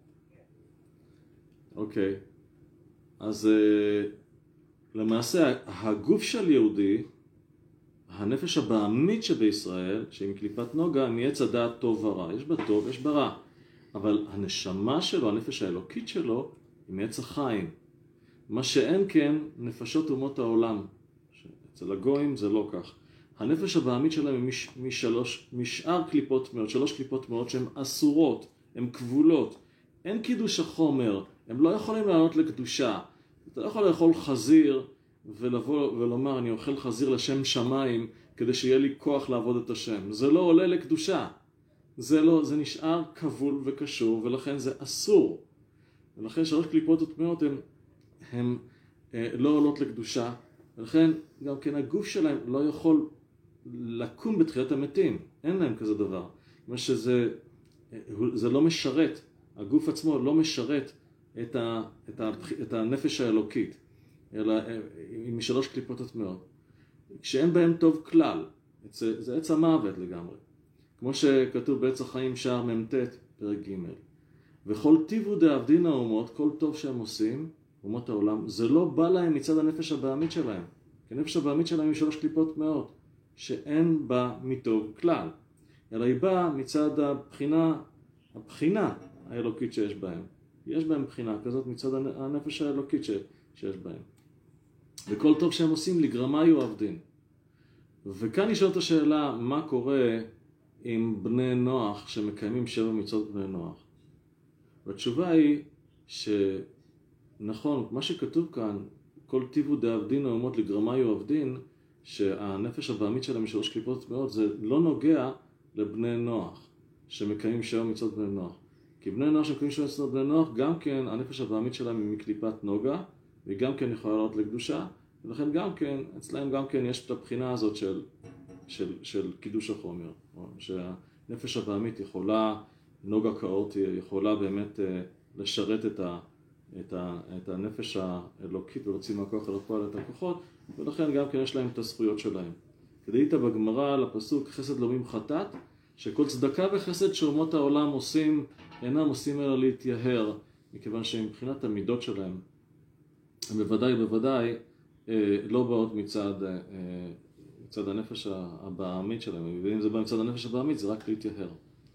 A: אוקיי. אז למעשה הגוף של יהודי, הנפש הבהמית שבישראל, שהיא מקליפת נוגה, מעץ הדעת טוב ורע. יש בה טוב, יש בה רע. אבל הנשמה שלו, הנפש האלוקית שלו, היא מעץ החיים. מה שאין כן נפשות אומות העולם. אצל הגויים זה לא כך. הנפש הבהמית שלהם היא משאר קליפות טמאות, 3 קליפות טמאות שהן אסורות, הן כבולות. אין קידוש החומר, הם לא יכולים לעלות לקדושה. אתה לא יכול לאכול חזיר ולבוא ולומר אני אוכל חזיר לשם שמיים כדי שיהיה לי כוח לעבוד את השם. זה לא עולה לקדושה. זה נשאר כבול וקשור ולכן זה אסור. ולכן 3 קליפות טמאות הן לא עולות לקדושה. ולכן גם כן הגוף שלהם לא יכול לקום בתחיית המתים. אין להם כזה דבר. מה שזה זה לא משרת, הגוף עצמו לא משרת את הנפש האלוקית, אלא עם 3 קליפות הטמעות. כשאין בהם טוב כלל, זה עץ המוות לגמרי. כמו שכתוב בעץ החיים שער מ"ט פרק ג' וכל טיבו דאבדין האומות, כל טוב שהם עושים, אומות העולם, זה לא בא להם מצד הנפש הבעמית שלהם. כי הנפש הבעמית שלהם היא 3 קליפות טמאות, שאין בה מטוב כלל, אלא היא באה מצד הבחינה האלוקית שיש בהם. יש בהם בחינה כזאת מצד הנפש האלוקית שיש בהם. וכל טוב שהם עושים לגרמה יאהב דין. וכאן נשאלת השאלה, מה קורה עם בני נוח שמקיימים 7 מצוות בני נוח? והתשובה היא שנכון, מה שכתוב כאן, כל טיבו דאב דין האומות לגרמה יאהב דין, שהנפש הבעמית שלהם מ3 קליפות טמאות, זה לא נוגע לבני נוח שמקיימים 7 מצוות בני נוח. כי בני נוח שמקיימים 7 מצוות בני נוח, גם כן הנפש הבעמית שלהם היא מקליפת נוגה, והיא גם כן יכולה לעלות לקדושה, ולכן גם כן, אצלהם גם כן יש את הבחינה הזאת של קידוש החומר, שהנפש הבעמית יכולה, נוגה כאורטי, יכולה באמת לשרת את הנפש האלוקית ולהוציא מהכוח אל הפועל את הכוחות, ולכן גם כן יש להם את הזכויות שלהם. כדאית בגמרא על הפסוק חסד לומים חטאת, שכל צדקה וחסד שאומות העולם עושים, אינם עושים אלא להתייהר, מכיוון שמבחינת המידות שלהם, הם בוודאי לא באות מצד הנפש הבעמית שלהם, ואם זה בא מצד הנפש הבעמית זה רק להתייהר.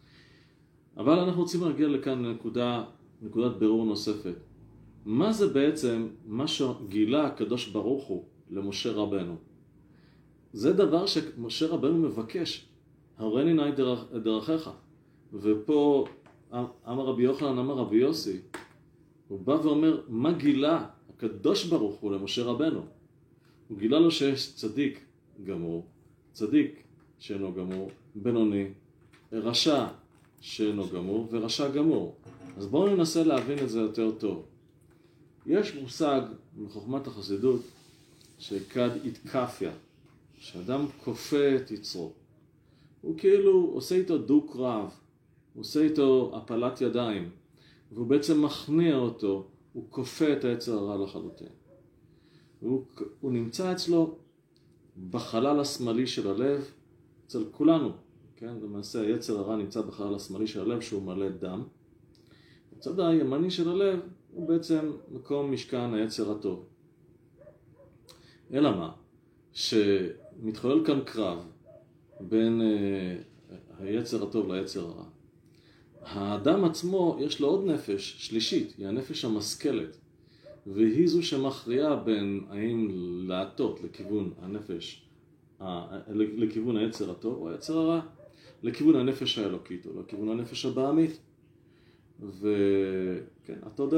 A: אבל אנחנו רוצים להגיע לכאן נקודת בירור נוספת. מה זה בעצם מה שגילה הקדוש ברוך הוא למשה רבנו? זה דבר שמשה רבנו מבקש, הורני נא דרכיך. ופה אמר רבי יוחנן, אמר רבי יוסי, הוא בא ואומר, מה גילה הקדוש ברוך הוא למשה רבנו? הוא גילה לו שיש צדיק גמור, צדיק שאינו גמור, בינוני, רשע שאינו גמור ורשע גמור. אז בואו ננסה להבין את זה יותר טוב. יש מושג מחוכמת החסידות שכד התקפיה, שאדם כופה את יצרו. הוא כאילו עושה איתו דוק רב, הוא עושה איתו הפלת ידיים, והוא בעצם מכניע אותו, הוא כופה את היצר הרע לחלוטין. הוא נמצא אצלו בחלל השמאלי של הלב, אצל כולנו, כן? למעשה היצר הרע נמצא בחלל השמאלי של הלב שהוא מלא דם. בצד הימני של הלב הוא בעצם מקום משכן היצר הטוב. אלא מה? שמתחולל כאן קרב בין היצר הטוב ליצר הרע. האדם עצמו יש לו עוד נפש שלישית, היא הנפש המשכלת, והיא זו שמכריעה בין האם לעטות לכיוון הנפש, לכיוון היצר הטוב או היצר הרע, לכיוון הנפש האלוקית או לכיוון הנפש הבעמית. וכן,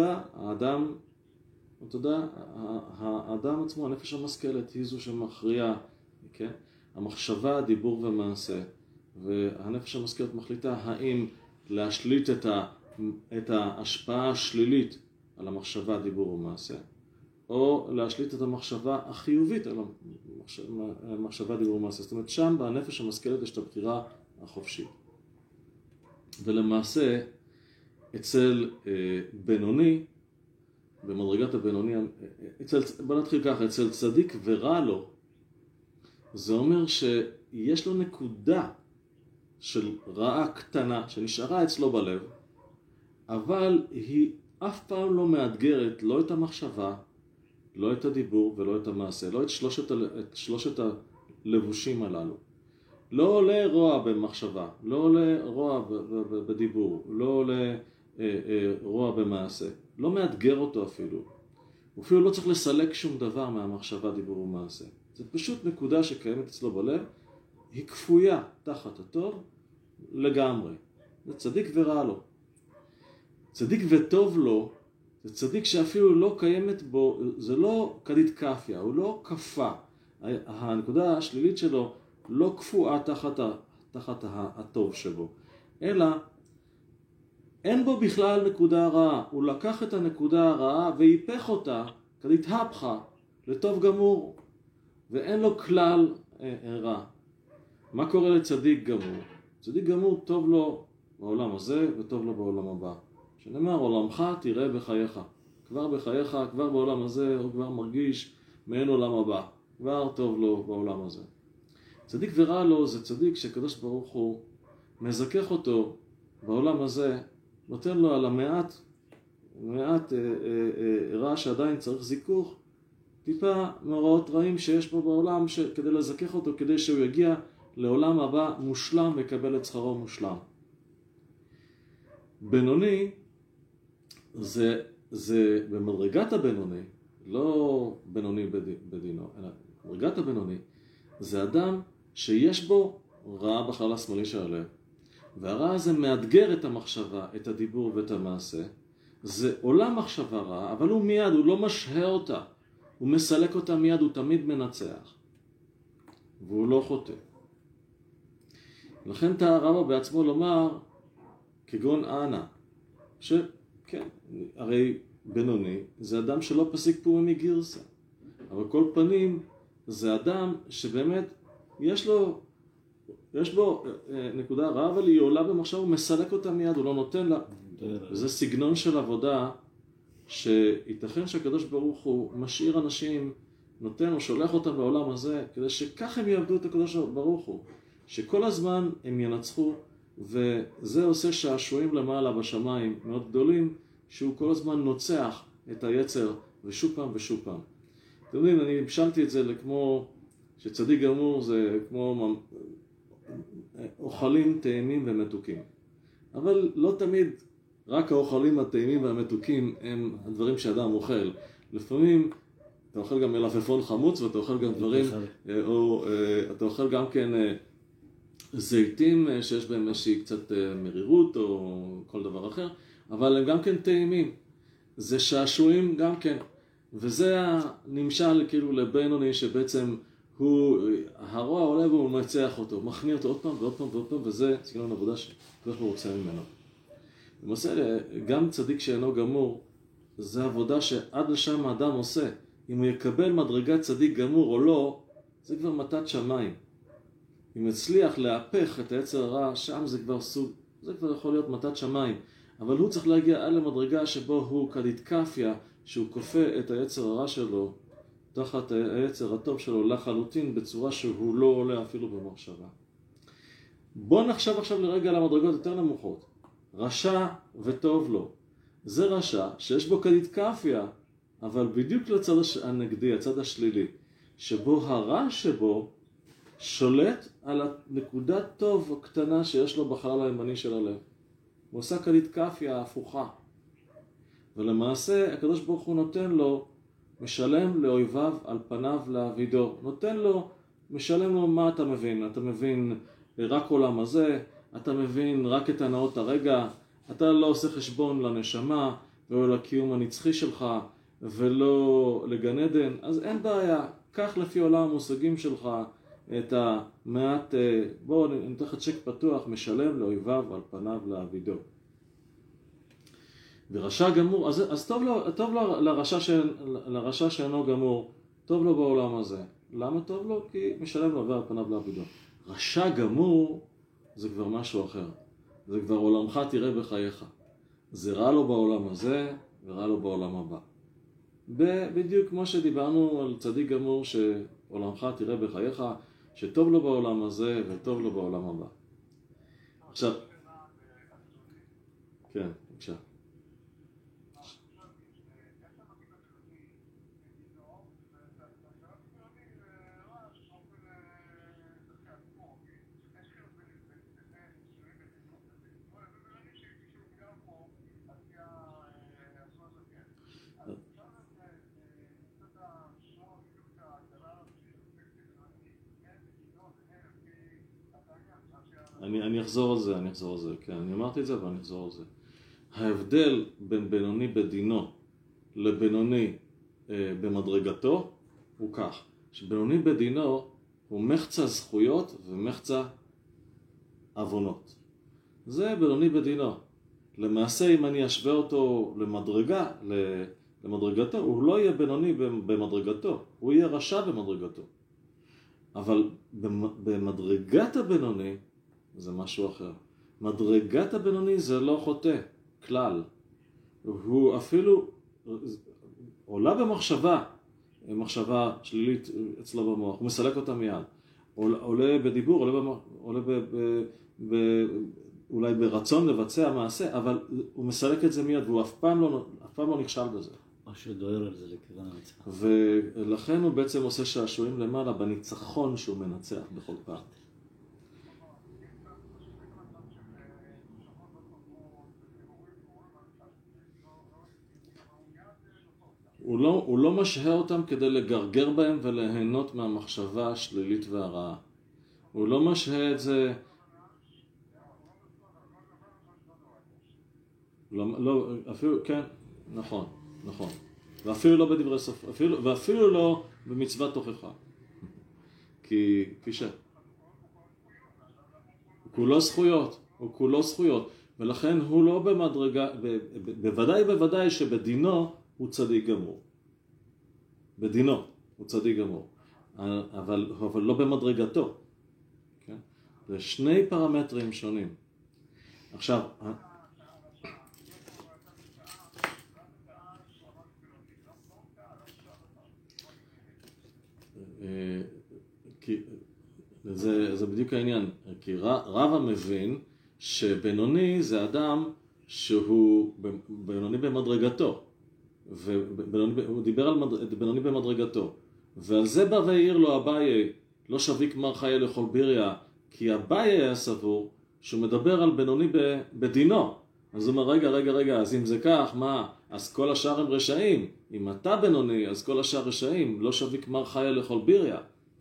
A: האדם עצמו, הנפש המשכלת, היא זו שמכריעה, כן? המחשבה, דיבור ומעשה, והנפש המשכלת מחליטה האם להשליט את ההשפעה השלילית על המחשבה, דיבור ומעשה, או להשליט את המחשבה החיובית על המחשבה, דיבור ומעשה. זאת אומרת, שם בנפש המשכלת יש את הבחירה החופשית. ולמעשה, אצל בינוני, במדרגת הבינוני, בוא נתחיל ככה, אצל צדיק ורע לו, זה אומר שיש לו נקודה של רעה קטנה שנשארה אצלו בלב, אבל היא אף פעם לא מאתגרת לא את המחשבה, לא את הדיבור ולא את המעשה, לא את שלושת הלבושים הללו. לא עולה רוע במחשבה, לא עולה רוע בדיבור, לא עולה רוע במעשה, לא מאתגר אותו אפילו. הוא אפילו לא צריך לסלק שום דבר מהמחשבה, דיבור ומעשה. זה פשוט נקודה שקיימת אצלו בלב, היא כפויה תחת הטוב לגמרי. זה צדיק ורע לו. צדיק וטוב לו, זה צדיק שאפילו לא קיימת בו, זה לא כדית כפיה, הוא לא כפה. הנקודה השלילית שלו לא כפואה תחת הטוב שבו, אלא אין בו בכלל נקודה רעה. הוא לקח את הנקודה הרעה והיפך אותה, כדית הפכה, לטוב גמור, ואין לו כלל רע. מה קורה לצדיק גמור? צדיק גמור טוב לו בעולם הזה וטוב לו בעולם הבא. שנאמר, עולמך תראה בחייך. כבר בחייך, כבר בעולם הזה, הוא כבר מרגיש מעין עולם הבא. כבר טוב לו בעולם הזה. צדיק ורע לו זה צדיק שקדוש ברוך הוא מזכך אותו בעולם הזה, נותן לו על המעט רע שעדיין צריך זיכוך, טיפה מאורעות רעים שיש פה בעולם כדי לזכך אותו, כדי שהוא יגיע לעולם הבא מושלם וקבל את שכרו מושלם. בינוני זה במדרגת הבינוני, לא בינוני בדינו, אלא מדרגת הבינוני, זה אדם שיש בו רע בחלל השמאלי של הלב, והרע הזה מאתגר את המחשבה, את הדיבור ואת המעשה. זה עולם מחשבה רע, אבל הוא מיד, הוא לא משהה אותה, הוא מסלק אותה מיד, הוא תמיד מנצח, והוא לא חוטא. לכן תאר רבא בעצמו לומר, כגון אנא, שכן, הרי בינוני זה אדם שלא פסיק פומי מגירסה, אבל כל פנים זה אדם שבאמת יש בו נקודה רעה, אבל היא עולה במחשב, הוא מסלק אותה מיד, הוא לא נותן לה. וזה סגנון של עבודה שייתכן שהקדוש ברוך הוא משאיר אנשים, נותן או שולח אותם לעולם הזה, כדי שכך הם יעבדו את הקדוש ברוך הוא, שכל הזמן הם ינצחו, וזה עושה שעשועים למעלה בשמיים מאוד גדולים, שהוא כל הזמן נוצח את היצר ושוב פעם ושוב פעם. אתם יודעים, אני המשלתי את זה לכמו שצדיק גמור זה כמו אוכלים טעימים ומתוקים. אבל לא תמיד רק האוכלים הטעימים והמתוקים הם הדברים שאדם אוכל. לפעמים אתה אוכל גם מלפפון חמוץ ואתה אוכל גם דברים, או אתה אוכל גם כן זיתים שיש בהם איזושהי קצת מרירות או כל דבר אחר, אבל הם גם כן טעימים. זה שעשועים גם כן. וזה הנמשל כאילו לבינוני שבעצם הרוע עולה והוא מצח אותו, מכניע אותו עוד פעם ועוד פעם ועוד פעם, וזה סגנון עבודה שכך הוא רוצה ממנו. למעשה, גם צדיק שאינו גמור, זה עבודה שעד לשם האדם עושה. אם הוא יקבל מדרגת צדיק גמור או לא, זה כבר מתת שמיים. אם יצליח להפך את היצר הרע, שם זה כבר סוג, זה כבר יכול להיות מתת שמיים. אבל הוא צריך להגיע עד למדרגה שבו הוא כדתקפיה, שהוא כופה את היצר הרע שלו, תחת היצר הטוב שלו לחלוטין, בצורה שהוא לא עולה אפילו במחשבה. בואו נחשב עכשיו לרגע על המדרגות יותר נמוכות. רשע וטוב לו. זה רשע שיש בו כדתקפיה, אבל בדיוק לצד הנגדי, הצד השלילי, שבו הרע שבו שולט על הנקודת טוב הקטנה שיש לו בחלל הימני של הלב. הוא עושה כדתקפיה הפוכה. ולמעשה הקדוש ברוך הוא נותן לו, משלם לאויביו על פניו לעבידו. נותן לו, משלם לו מה אתה מבין. אתה מבין רק עולם הזה, אתה מבין רק את הנאות הרגע, אתה לא עושה חשבון לנשמה ולא לקיום הנצחי שלך ולא לגן עדן, אז אין בעיה, קח לפי עולם המושגים שלך את המעט, בואו נתן לך צ'ק פתוח, משלם לאויביו על פניו לעבידו. ורשע גמור, אז טוב לו לרשע שאינו גמור, טוב לו בעולם הזה. למה טוב לו? כי משלם לאויביו על פניו לעבידו. רשע גמור זה כבר משהו אחר. זה כבר עולמך תראה בחייך. זה רע לו בעולם הזה ורע לו בעולם הבא. בדיוק כמו שדיברנו על צדיק גמור שעולמך תראה בחייך, שטוב לו בעולם הזה וטוב לו בעולם הבא. עכשיו, כן, בבקשה. אני אחזור על זה, כן, אני אמרתי את זה אבל אני אחזור על זה. ההבדל בין בינוני בדינו לבינוני במדרגתו הוא כך, שבינוני בדינו הוא מחצה זכויות ומחצה עוונות. זה בינוני בדינו. למעשה אם אני אשווה אותו למדרגתו, הוא לא יהיה בינוני במדרגתו, הוא יהיה רשע במדרגתו. אבל במדרגת הבינוני, זה משהו אחר. מדרגת הבינוני זה לא חוטא, כלל. הוא אפילו עולה במחשבה, מחשבה שלילית אצלו במוח, הוא מסלק אותה מיד. עולה בדיבור, עולה אולי ברצון לבצע מעשה, אבל הוא מסלק את זה מיד, והוא אף פעם לא נכשל בזה.
B: או שדוהר על זה לכיוון הניצחון.
A: ולכן הוא בעצם עושה שעשועים למעלה בניצחון שהוא מנצח בכל פעם. הוא לא משהה אותם כדי לגרגר בהם וליהנות מהמחשבה השלילית והרעה. הוא לא משהה את זה... לא, אפילו, כן, נכון. ואפילו לא בדברי סוף, ואפילו לא במצוות תוכחה. כי ש... הוא כולו זכויות, ולכן הוא לא במדרגה, בוודאי שבדינו הוא צדיק גמור. בדינו הוא צדיק גמור, אבל לא במדרגתו. כן? זה שני פרמטרים שונים. עכשיו, זה בדיוק העניין, כי רבא מבין שבינוני זה אדם שהוא בינוני במדרגתו, הוא דיבר על בינוני במדרגתו, ועל זה בא והעיר לו אביי, לא שביק מר חיה לכל ביריה, כי אביי היה סבור שהוא מדבר על בינוני בדינו. אז הוא אומר, רגע, אז אם זה כך, מה? אז כל השאר הם רשעים. אם אתה בינוני, אז כל השאר רשעים, לא שביק מר חיה לכל ביריה.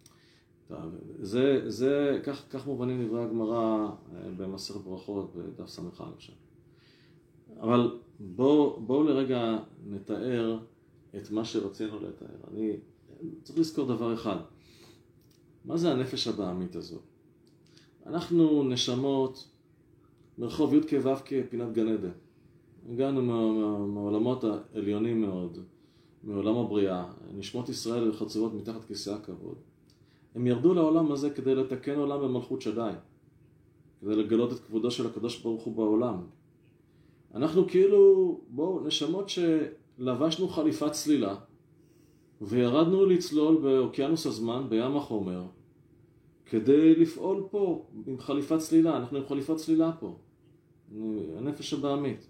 A: כך מובנים דברי הגמרא במסכת ברכות בדף ס"א. אבל בואו לרגע נתאר את מה שרצינו לתאר. אני צריך לזכור דבר אחד. מה זה הנפש הבעמית הזו? אנחנו נשמות מרחוב י' כו' כפינת גן עדן. הגענו מהעולמות העליונים מאוד, מעולם הבריאה. נשמות ישראל חצובות מתחת כיסא הכבוד. הם ירדו לעולם הזה כדי לתקן עולם במלכות שדי, כדי לגלות את כבודו של הקדוש ברוך הוא בעולם. אנחנו כאילו, נשמות שלבשנו חליפת צלילה, וירדנו לצלול באוקיינוס הזמן, בים החומר, כדי לפעול פה עם חליפת צלילה. אנחנו עם חליפת צלילה פה, הנפש הבעמית.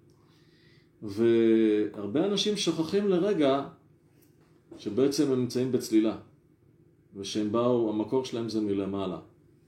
A: והרבה אנשים שוכחים לרגע שבעצם הם נמצאים בצלילה, ושהם באו, המקור שלהם זה מלמעלה.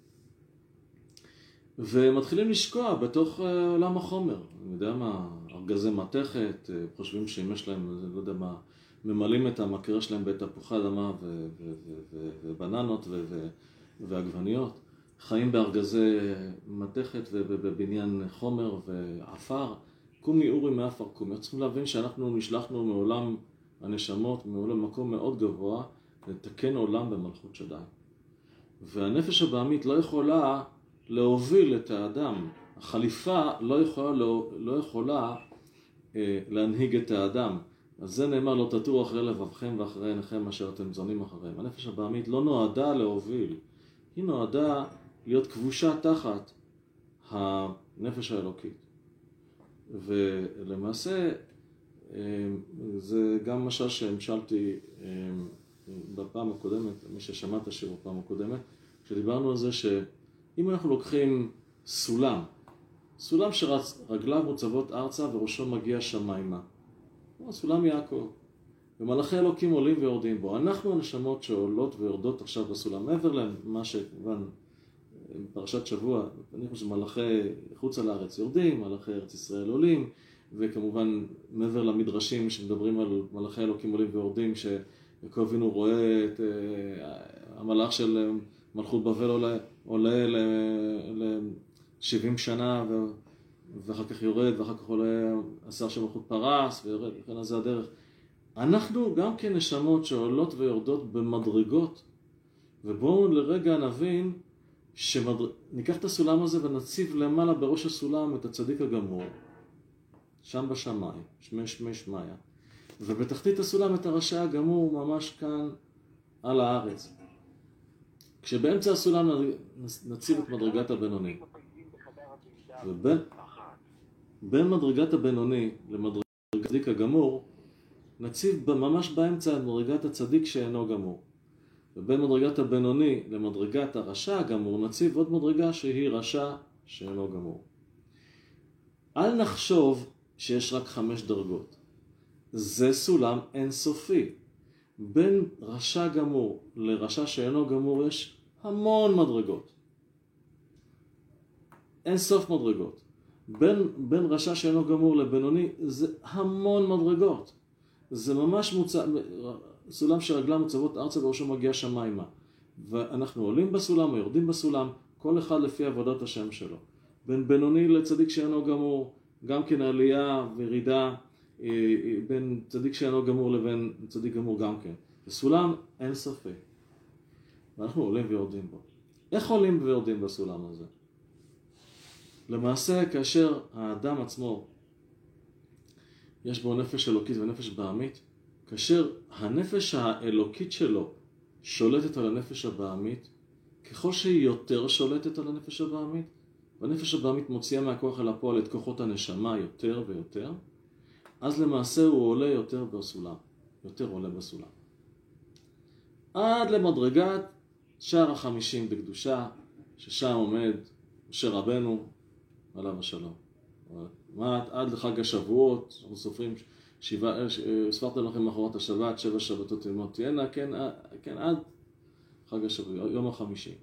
A: ומתחילים לשקוע בתוך עולם החומר. אני יודע מה, ארגזי מתכת, חושבים שאם יש להם, לא יודע מה, ממלאים את המקרר שלהם בתפוחי אדמה ובננות ועגבניות. חיים בארגזי מתכת ובבניין חומר ועפר. קומי אורי מאפר קומי. צריכים להבין שאנחנו נשלחנו מעולם הנשמות, מעולם מקום מאוד גבוה, לתקן עולם במלכות שדי. והנפש הבעמית לא יכולה להוביל את האדם. החליפה לא יכולה להנהיג את האדם. אז זה נאמר, לא תטורו אחרי לבבכם ואחרי עיניכם אשר אתם זונים אחריהם. הנפש הבעמית לא נועדה להוביל, היא נועדה להיות כבושה תחת הנפש האלוקית. ולמעשה, זה גם משל שהמשלתי בפעם הקודמת, מי ששמע את השיר בפעם הקודמת, כשדיברנו על זה שאם אנחנו לוקחים סולם שרגליו מוצבות ארצה וראשו מגיע שמיימה, סולם יעקב, ומלאכי אלוקים עולים ויורדים בו. אנחנו הנשמות שעולות ויורדות עכשיו בסולם, מעבר למה שכמובן פרשת שבוע, אני חושב שמלאכי חוץ על הארץ יורדים, מלאכי ארץ ישראל עולים, וכמובן מעבר למדרשים שמדברים על מלאכי אלוקים עולים ויורדים, שיעקב אבינו רואה את המלאך של מלכות בבל עולה ל-70 שנה, ואחר כך יורד, ואחר כך עולה השר של מלכות פרס, ויורד, וכן אז זה הדרך. אנחנו גם כן נשמות שעולות ויורדות במדרגות, ובואו לרגע נבין ניקח את הסולם הזה ונציב למעלה בראש הסולם את הצדיק הגמור, שם בשמיים, שמי שמיה, ובתחתית הסולם את הרשע הגמור ממש כאן על הארץ. כשבאמצע הסולם נציב את מדרגת הבינוני. בין מדרגת הבינוני למדרגת הצדיק הגמור, נציב ממש באמצע את מדרגת הצדיק שאינו גמור. ובין מדרגת הבינוני למדרגת הרשע הגמור, נציב עוד מדרגה שהיא רשע שאינו גמור. אל נחשוב שיש רק 5 דרגות. זה סולם אינסופי. בין רשע גמור לרשע שאינו גמור יש המון מדרגות. אין סוף מדרגות. בין רשע שאינו גמור לבינוני זה המון מדרגות. זה ממש סולם שרגלם מוצבות ארצה וראשו מגיע שמיימה. ואנחנו עולים בסולם או יורדים בסולם, כל אחד לפי עבודת השם שלו. בין בינוני לצדיק שאינו גמור, גם כן עלייה וירידה, בין צדיק שאינו גמור לבין צדיק גמור גם כן. זה סולם אין סופי. ואנחנו עולים ויורדים בו. איך עולים ויורדים בסולם הזה? למעשה, כאשר האדם עצמו יש בו נפש אלוקית ונפש בהמית, כאשר הנפש האלוקית שלו שולטת על הנפש הבהמית, ככל שהיא יותר שולטת על הנפש הבהמית, והנפש הבהמית מוציאה מהכוח אל הפועל את כוחות הנשמה יותר ויותר, אז למעשה הוא עולה יותר בסולם, יותר עולה בסולם. עד למדרגת שער ה-50 בקדושה, ששם עומד משה רבנו, עליו השלום. עד לחג השבועות, אנחנו סופרים ספרתם לכם מאחורת השבת, 7 שבתות ימות תהיינה, כן, עד חג השבועות, יום ה-50.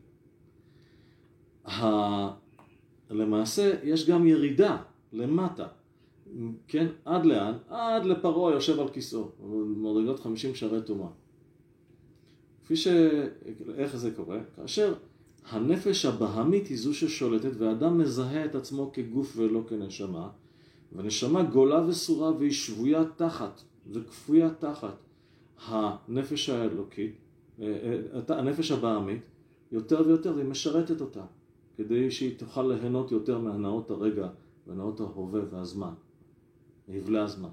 A: למעשה יש גם ירידה למטה, כן, עד לאן? עד לפרעה יושב על כיסאו, מדרגות 50 שערי טומאה. איך זה קורה? כאשר הנפש הבהמית היא זו ששולטת, והאדם מזהה את עצמו כגוף ולא כנשמה, והנשמה גולה וסורה והיא שבויה תחת וכפויה תחת הנפש האלוקית, הנפש הבהמית, יותר ויותר היא משרתת אותה, כדי שהיא תוכל ליהנות יותר מהנאות הרגע והנאות ההווה והזמן, הבלי הזמן.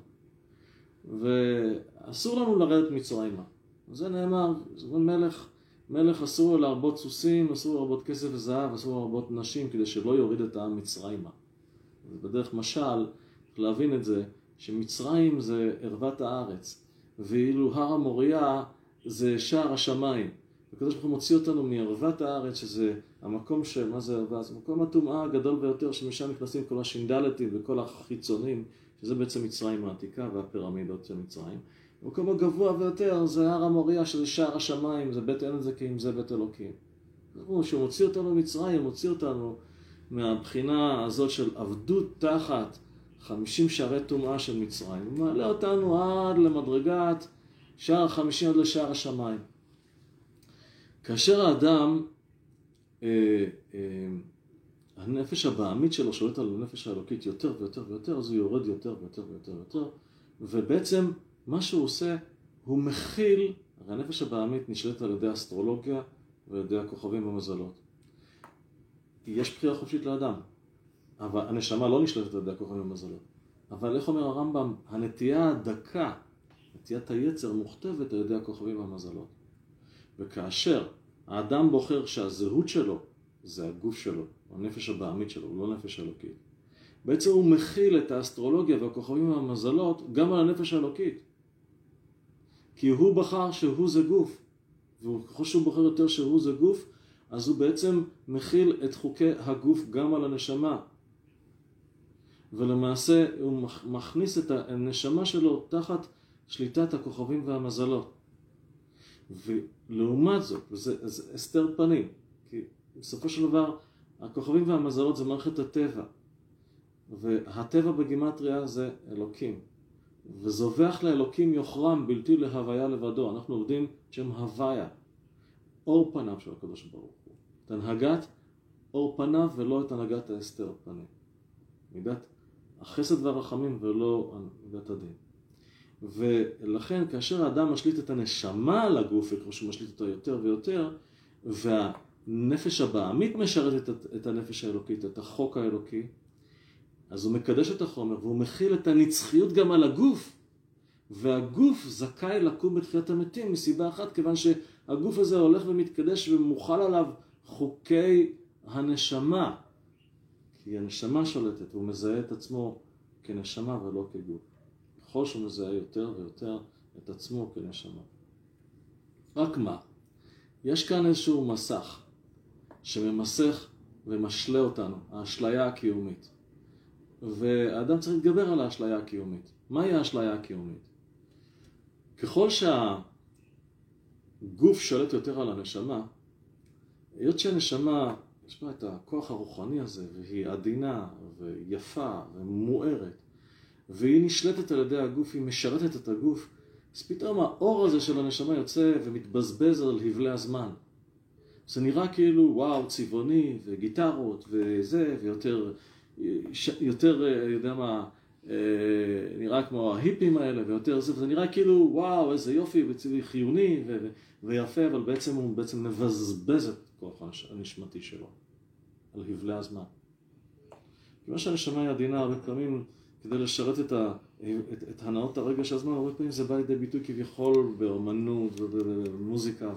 A: ואסור לנו לרדת מצרימה. זה נאמר, מלך אסור לו להרבות סוסים, אסור לו להרבות כסף וזהב, אסור לו להרבות נשים, כדי שלא יוריד את העם מצרימה. בדרך משל, להבין את זה, שמצרים זה ערוות הארץ, ואילו הר המוריה זה שער השמיים. הקדוש ברוך הוא מוציא אותנו מערוות הארץ, שזה המקום מה זה ערווה? זה מקום הטומאה הגדול ביותר, שמשם נכנסים כל השינדלתים וכל החיצונים, שזה בעצם מצרים העתיקה והפירמידות של מצרים. המקום הגבוה ביותר זה הר המוריה, שזה שער השמיים, זה בית אין את זה כי אם זה בית אלוקים. שהוא מוציא אותנו ממצרים, מוציא אותנו מהבחינה הזאת של עבדות תחת 50 שערי טומאה של מצרים. הוא מעלה אותנו עד למדרגת שער 50 עד לשער השמיים. כאשר האדם, הנפש הבהמית שלו שולט על הנפש האלוקית יותר ויותר ויותר, אז הוא יורד יותר ויותר ויותר ויותר, ובעצם מה שהוא עושה, הוא מכיל, הרי הנפש הבהמית נשלטת על ידי האסטרולוגיה ועל ידי הכוכבים והמזלות. יש בחירה חופשית לאדם, אבל הנשמה לא נשלטת על ידי הכוכבים והמזלות. אבל איך אומר הרמב"ם, הנטייה הדקה, נטיית היצר מוכתבת על ידי הכוכבים והמזלות. וכאשר האדם בוחר שהזהות שלו זה הגוף שלו, הנפש הבהמית שלו, הוא לא נפש אלוקית. בעצם הוא מכיל את האסטרולוגיה והכוכבים והמזלות גם על הנפש האלוקית. כי הוא בחר שהוא זה גוף, וככל שהוא בוחר יותר שהוא זה גוף, אז הוא בעצם מכיל את חוקי הגוף גם על הנשמה. ולמעשה הוא מכניס את הנשמה שלו תחת שליטת הכוכבים והמזלות. ולעומת זאת, זה הסתר פנים, כי בסופו של דבר הכוכבים והמזלות זה מערכת הטבע, והטבע בגימטריה זה אלוקים, וזובח לאלוקים יוחרם בלתי להוויה לבדו. אנחנו עובדים שם הוויה, אור פניו של הקדוש ברוך הוא, את הנהגת אור פניו ולא את הנהגת ההסתר פנים, מידת החסד והרחמים ולא מידת הדין. ולכן כאשר האדם משליט את הנשמה על הגוף, וכמו שהוא משליט אותה יותר ויותר, והנפש הבהמית משרתת את הנפש האלוקית, את החוק האלוקי, אז הוא מקדש את החומר והוא מכיל את הנצחיות גם על הגוף, והגוף זכאי לקום בתחיית המתים מסיבה אחת, כיוון שהגוף הזה הולך ומתקדש ומוחל עליו חוקי הנשמה. כי הנשמה שולטת, הוא מזהה את עצמו כנשמה ולא כגוף. ככל שהוא מזהה יותר ויותר את עצמו כנשמה. רק מה? יש כאן איזשהו מסך שממסך ומשלה אותנו, האשליה הקיומית. והאדם צריך להתגבר על האשליה הקיומית. מהי האשליה הקיומית? ככל שהגוף שולט יותר על הנשמה, היות שהנשמה, יש בה את הכוח הרוחני הזה, והיא עדינה ויפה ומוארת, והיא נשלטת על ידי הגוף, היא משרתת את הגוף, אז פתאום האור הזה של הנשמה יוצא ומתבזבז על הבלי הזמן. זה נראה כאילו וואו, צבעוני וגיטרות וזה, ויותר, יודע מה, נראה כמו ההיפים האלה ויותר זה, וזה נראה כאילו וואו, איזה יופי וצבעי חיוני ויפה, אבל בעצם הוא מבזבז את כוח הנשמתי שלו על הבלי הזמן. כמו שהנשמה היא עדינה, הרבה פעמים כדי לשרת את הנאות הרגש הזמן, הרבה פעמים זה בא לידי ביטוי כביכול באמנות ובמוזיקה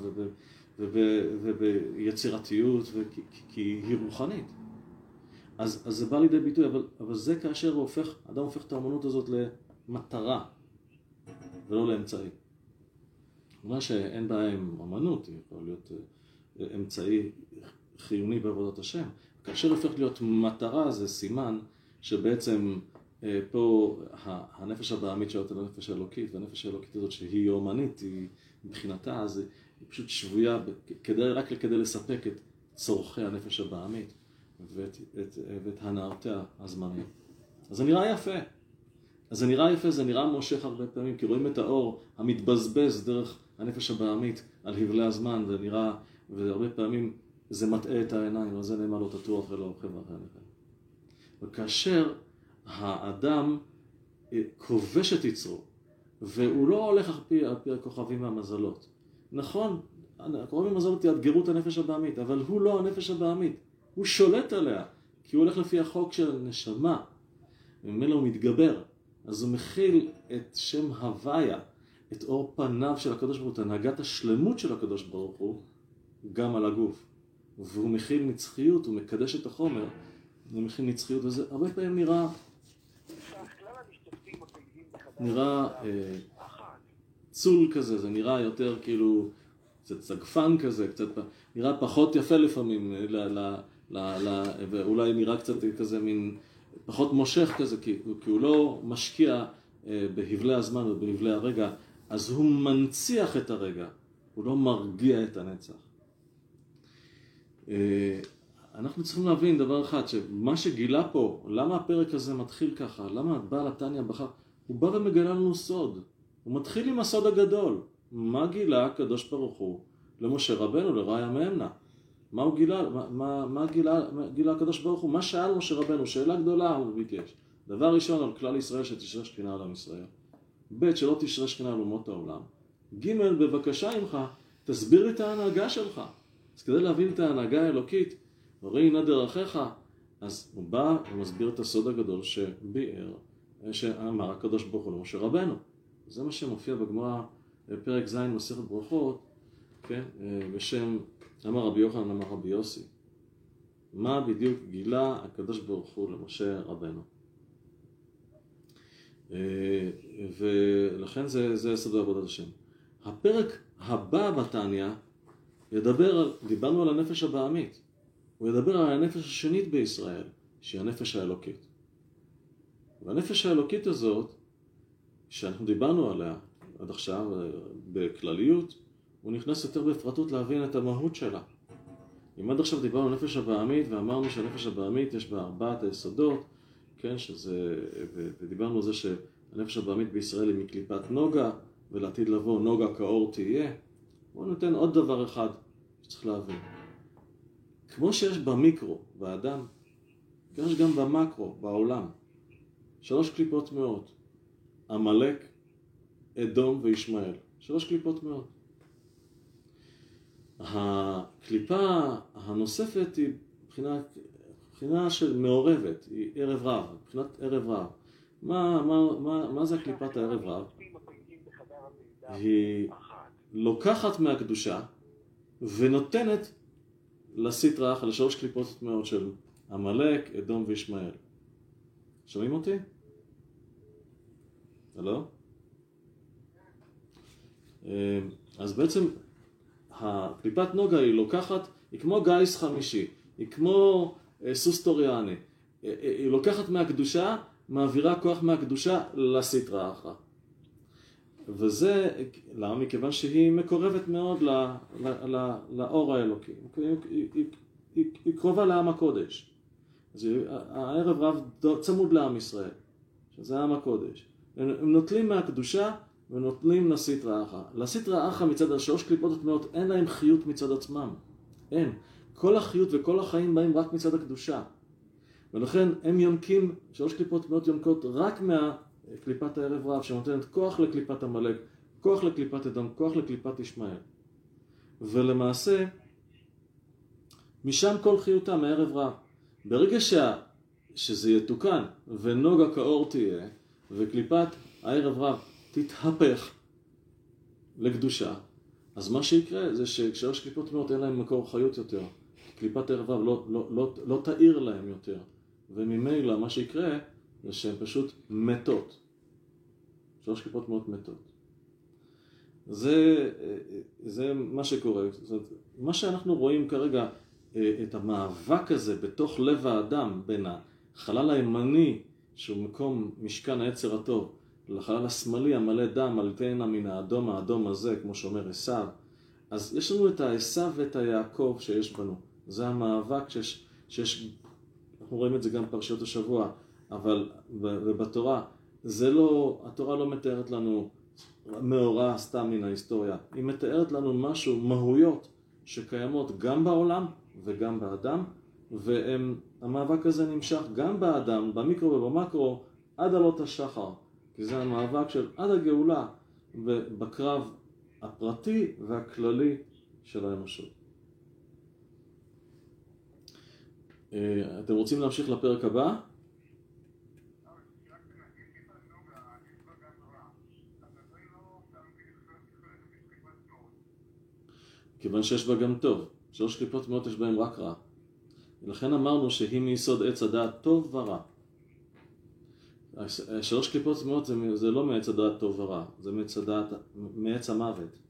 A: וביצירתיות, כי היא רוחנית. אז זה בא לידי ביטוי, אבל זה כאשר אדם הופך את האמנות הזאת למטרה ולא לאמצעי. מה שאין בעיה עם אמנות, היא יכולה להיות אמצעי חיוני בעבודת השם. כאשר הופך להיות מטרה, זה סימן שבעצם פה הנפש הבעמית שולטת על הנפש האלוקית, והנפש האלוקית הזאת שהיא אומנית, היא מבחינתה, אז היא פשוט שבויה רק כדי לספק את צורכי הנפש הבעמית ואת הנאותיה הזמנית. אז זה נראה יפה. זה נראה מושך הרבה פעמים, כי רואים את האור המתבזבז דרך הנפש הבעמית על הבלי הזמן, והרבה פעמים זה מטעה את העיניים, וזה נאמר לו תטוח ולא אוכל אחרי הנכם. וכאשר האדם כובש את יצרו, והוא לא הולך על פי הכוכבים והמזלות. נכון, הכוכבים והמזלות יאתגרו את הנפש הבעמית, אבל הוא לא הנפש הבעמית. הוא שולט עליה, כי הוא הולך לפי החוק של הנשמה, וממילא הוא מתגבר. אז הוא מכיל את שם הוויה, את אור פניו של הקדוש ברוך הוא, את הנהגת השלמות של הקדוש ברוך הוא, גם על הגוף. והוא מכיל נצחיות, הוא מקדש את החומר, הוא מכיל נצחיות, וזה הרבה פעמים נראה צול כזה, זה נראה יותר כאילו, קצת צגפן כזה, קצת נראה פחות יפה לפעמים, ואולי נראה קצת כזה מין פחות מושך כזה, כי הוא לא משקיע בהבלי הזמן ובהבלי הרגע, אז הוא מנציח את הרגע, הוא לא מרגיע את הנצח. אנחנו צריכים להבין דבר אחד, שמה שגילה פה, למה הפרק הזה מתחיל ככה, למה בעל התניא בחר, הוא בא ומגלה לנו סוד, הוא מתחיל עם הסוד הגדול. מה גילה הקדוש ברוך הוא למשה רבנו, לראיה מאמנה? מה הוא גילה, מה גילה הקדוש ברוך הוא? מה שאל משה רבנו? שאלה גדולה הוא ביקש. דבר ראשון, על כלל ישראל שתשרה שכינה על עם ישראל. ב' שלא תשרה שכינה על אומות העולם. ג' בבקשה ממך, תסביר לי את ההנהגה שלך. אז כדי להבין את ההנהגה האלוקית, וראי נא דרכיך, אז הוא בא ומסביר את הסוד הגדול שביאר, שאמר הקדוש ברוך הוא למשה רבנו. זה מה שמופיע בגמרא פרק ז' מסכת ברכות, כן? בשם אמר רבי יוחנן אמר רבי יוסי. מה בדיוק גילה הקדוש ברוך הוא למשה רבנו? ולכן זה סוד עבודת השם. הפרק הבא בתניא דיברנו על הנפש הבעמית. הוא ידבר על הנפש השנית בישראל, שהיא הנפש האלוקית. והנפש האלוקית הזאת, שאנחנו דיברנו עליה עד עכשיו בכלליות, הוא נכנס יותר בפרטות להבין את המהות שלה. אם עד עכשיו דיברנו על הנפש הבעמית, ואמרנו שהנפש הבעמית יש בה 4 היסודות, כן, ודיברנו על זה שהנפש הבעמית בישראל היא מקליפת נוגה, ולעתיד לבוא נוגה כאור תהיה. בואו ניתן עוד דבר אחד שצריך להבין. כמו שיש במיקרו, באדם, יש גם במקרו, בעולם. 3 קליפות מאוד. עמלק, אדום וישמעאל. 3 קליפות מאוד. הקליפה הנוספת היא בחינה של מעורבת, היא ערב רב, מבחינת ערב רב. מה זה הקליפת הערב רב? היא לוקחת מהקדושה ונותנת לסטרא אחרא, לשלוש קליפות הטמעות של עמלק, אדום וישמעאל. שומעים אותי? הלו? אז בעצם הקליפת נוגה היא לוקחת, היא כמו גיס חמישי, היא כמו סוס טוריאני. היא לוקחת מהקדושה, מעבירה כוח מהקדושה לסטרא אחרא. וזה, למה? מכיוון שהיא מקורבת מאוד לאור האלוקי. היא קרובה לעם הקודש. אז הערב רב צמוד לעם ישראל, שזה עם הקודש. הם נוטלים מהקדושה ונוטלים לסטרא אחרא. לסטרא אחרא מצד השלוש קליפות הטמעות אין להם חיות מצד עצמם. אין. כל החיות וכל החיים באים רק מצד הקדושה. ולכן הם יונקים, שלוש קליפות טמאות יונקות רק מהקליפת הערב רב, שנותנת כוח לקליפת עמלק, כוח לקליפת אדום, כוח לקליפת ישמעאל. ולמעשה, משם כל חיותם הערב רב. ברגע שזה יתוקן ונוגה כאור תהיה, וקליפת הערב רב תתהפך לקדושה, אז מה שיקרה זה שכשלוש קליפות טמאות אין להם מקור חיות יותר. קליפת ערב רב לא תאיר להם יותר. וממילא מה שיקרה זה שהן פשוט מתות. שלוש קליפות טמאות מתות. זה מה שקורה. זאת אומרת, מה שאנחנו רואים כרגע, את המאבק הזה בתוך לב האדם, בין החלל הימני, שהוא מקום משכן היצר הטוב, לחלל השמאלי המלא דם, על תאנה מן האדום הזה, כמו שאומר עשיו. אז יש לנו את העשיו ואת היעקב שיש בנו. זה המאבק שיש, אנחנו רואים את זה גם פרשיות השבוע, אבל ובתורה, התורה לא מתארת לנו מאורע סתם מן ההיסטוריה. היא מתארת לנו משהו, מהויות, שקיימות גם בעולם וגם באדם, והמאבק הזה נמשך גם באדם, במיקרו ובמקרו, עד עלות השחר. כי זה המאבק של עד הגאולה, ובקרב הפרטי והכללי של האנושות. אתם רוצים להמשיך לפרק הבא? כיוון שיש בה גם טוב. שלוש קליפות טמאות יש בהם רק רע. לכן אמרנו שהיא מיסוד עץ הדעת טוב ורע. שלוש קליפות טמאות זה לא מעץ הדעת טוב ורע, זה מעץ המוות.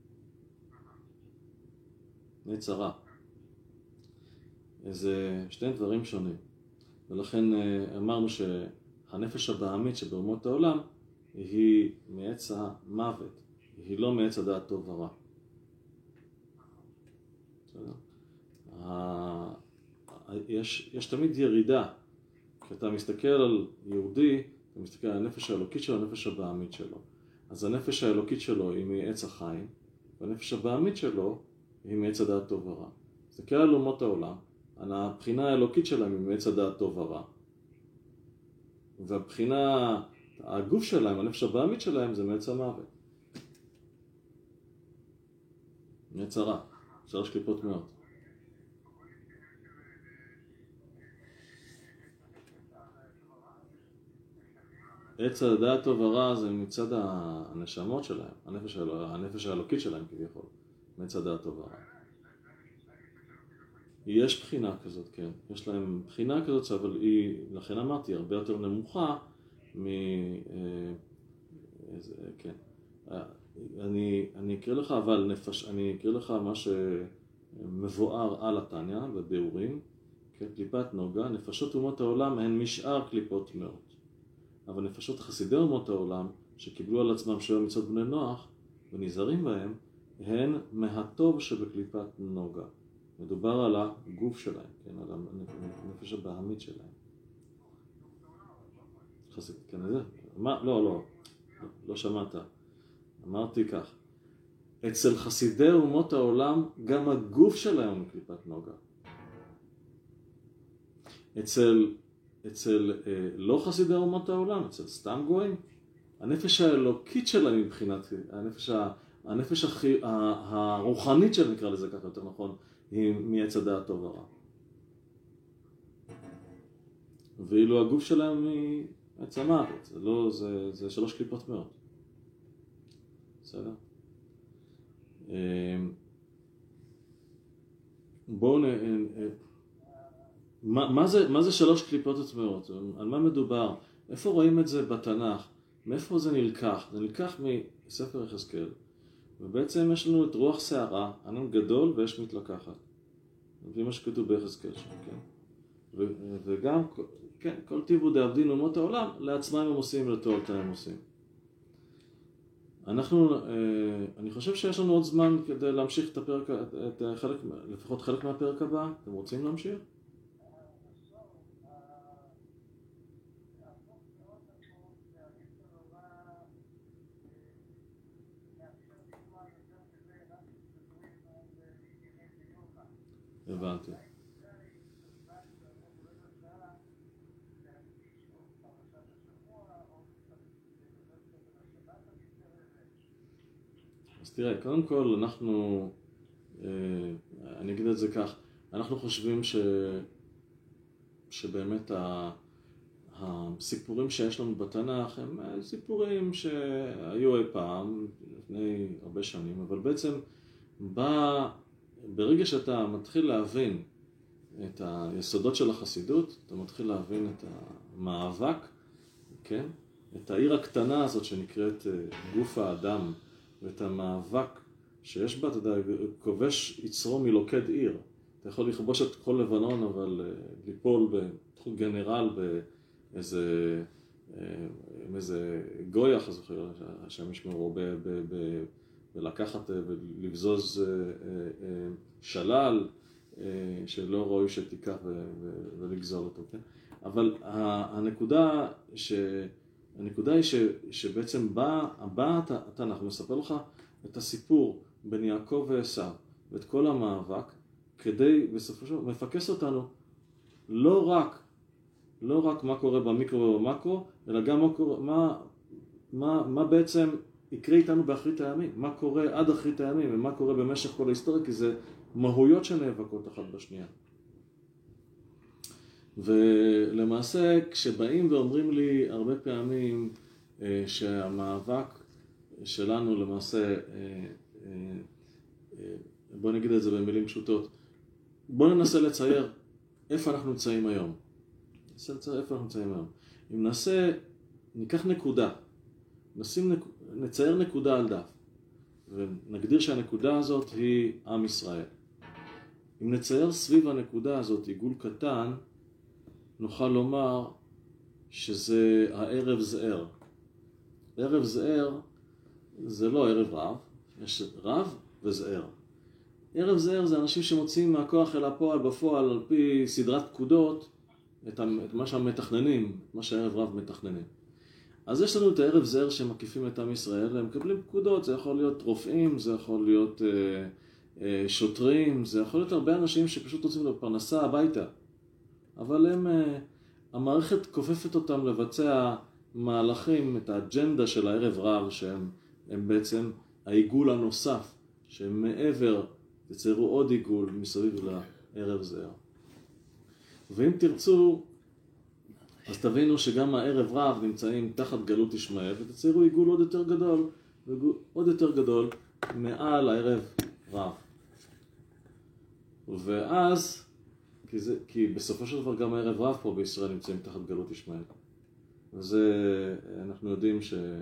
A: מעץ הרע. זה שתי דברים שונים. ולכן אמרנו שהנפש הבהמית שבאומות העולם היא מעץ המוות. היא לא מעץ הדעת טוב ורע. יש תמיד ירידה. כשאתה מסתכל על יהודי, אתה מסתכל על הנפש האלוקית שלו, הנפש הבהמית שלו. אז הנפש האלוקית שלו היא מעץ החיים, והנפש הבהמית שלו היא מעץ הדעת טוב ורע. תסתכל על אומות העולם, הבחינה האלוקית שלהם היא מעץ הדעת טוב ורע. והבחינה, הגוף שלהם, הנפש הבהמית שלהם, זה מעץ המוות. מעץ הרע. שלוש קליפות טמאות. עץ הדעת טוב ורע זה מצד הנשמות שלהם, הנפש האלוקית שלהם כביכול, מעץ הדעת טוב ורע. יש בחינה כזאת, כן. יש להם בחינה כזאת, אבל היא, לכן אמרתי, הרבה יותר נמוכה כן. אני אקריא לך, אני אקריא לך מה שמבואר על התניא בביאורים, קליפת נוגה, נפשות אומות העולם הן משאר קליפות טמאות. אבל נפשות חסידי אומות העולם, שקיבלו על עצמם שבע מצוות בני נוח, ונזהרים בהם, הן מהטוב שבקליפת נוגה. מדובר על הגוף שלהם, כן, על הנפש הבהמית שלהם. כן, זה? לא שמעת. אמרתי כך. אצל חסידי אומות העולם, גם הגוף שלהם הוא מקליפת נוגה. אצל לא חסידי אומות העולם, אצל סתם גויים, הנפש האלוקית שלהם מבחינת, הנפש הרוחנית שלהם, נקרא לזה ככה יותר נכון, היא מעץ הדעת טוב ורע. ואילו הגוף שלהם היא מעץ המוות, זה שלוש קליפות טמאות. בסדר? בואו מה זה 3 קליפות הטמעות? על מה מדובר? איפה רואים את זה בתנ"ך? מאיפה זה נלקח? זה נלקח מספר יחזקאל. ובעצם יש לנו את רוח שערה, ענן גדול ויש מתלקחת. לפי מה שכתוב ביחזקאל שם, כן? וגם, כן, כל טיבו דעבדין אומות העולם, לעצמם הם עושים, לתועלתם הם עושים. אני חושב שיש לנו עוד זמן כדי להמשיך את הפרק, לפחות חלק מהפרק הבא. אתם רוצים להמשיך? הבנתי. אז תראה, קודם כל אני אגיד את זה כך, אנחנו חושבים שבאמת הסיפורים שיש לנו בתנ"ך הם סיפורים שהיו אי פעם, לפני הרבה שנים, אבל בעצם ברגע שאתה מתחיל להבין את היסודות של החסידות, אתה מתחיל להבין את המאבק, כן? את העיר הקטנה הזאת שנקראת גוף האדם, ואת המאבק שיש בה, אתה יודע, כובש יצרו מלוכד עיר. אתה יכול לכבוש את כל לבנון, אבל ליפול בתחום גנרל באיזה גויח, אז השם ישמרו, ולקחת ולבזוז שלל שלא ראוי שתיקח ולגזול אותו, כן? אבל הנקודה היא שבעצם בא התנ"ך מספר לך את הסיפור בין יעקב ועשיו ואת כל המאבק, כדי בסופו של דבר מפקס אותנו לא רק מה קורה במיקרו ובמקרו, אלא גם מה בעצם יקרה איתנו באחרית הימים, מה קורה עד אחרית הימים ומה קורה במשך כל ההיסטוריה, כי זה מהויות שנאבקות אחת בשנייה. ולמעשה כשבאים ואומרים לי הרבה פעמים שהמאבק שלנו למעשה, בוא נגיד את זה במילים פשוטות, בוא ננסה לצייר איפה אנחנו נמצאים היום. אם ניקח נקודה, נצייר נקודה על דף, ונגדיר שהנקודה הזאת היא עם ישראל. אם נצייר סביב הנקודה הזאת עיגול קטן, נוכל לומר שזה הערב זהר. ערב זהר זה לא ערב רב, יש רב וזהר. ערב זהר זה אנשים שמוצאים מהכוח אל הפועל בפועל על פי סדרת פקודות את מה שהמתכננים, מה שהערב רב מתכננים. אז יש לנו את הערב זהר שמקיפים את עם ישראל, הם מקבלים פקודות, זה יכול להיות רופאים, זה יכול להיות שוטרים, זה יכול להיות הרבה אנשים שפשוט רוצים לפרנסה הביתה. אבל המערכת כופפת אותם לבצע מהלכים, את האג'נדה של הערב רב, שהם בעצם העיגול הנוסף, שהם מעבר, יצרו עוד עיגול מסביב לערב זהר. ואם תרצו, אז תבינו שגם הערב רב נמצאים תחת גלות ישמעאל, ותציירו עיגול עוד יותר גדול מעל הערב רב. ואז, כי בסופו של דבר גם הערב רב פה בישראל נמצאים תחת גלות ישמעאל. וזה, אנחנו יודעים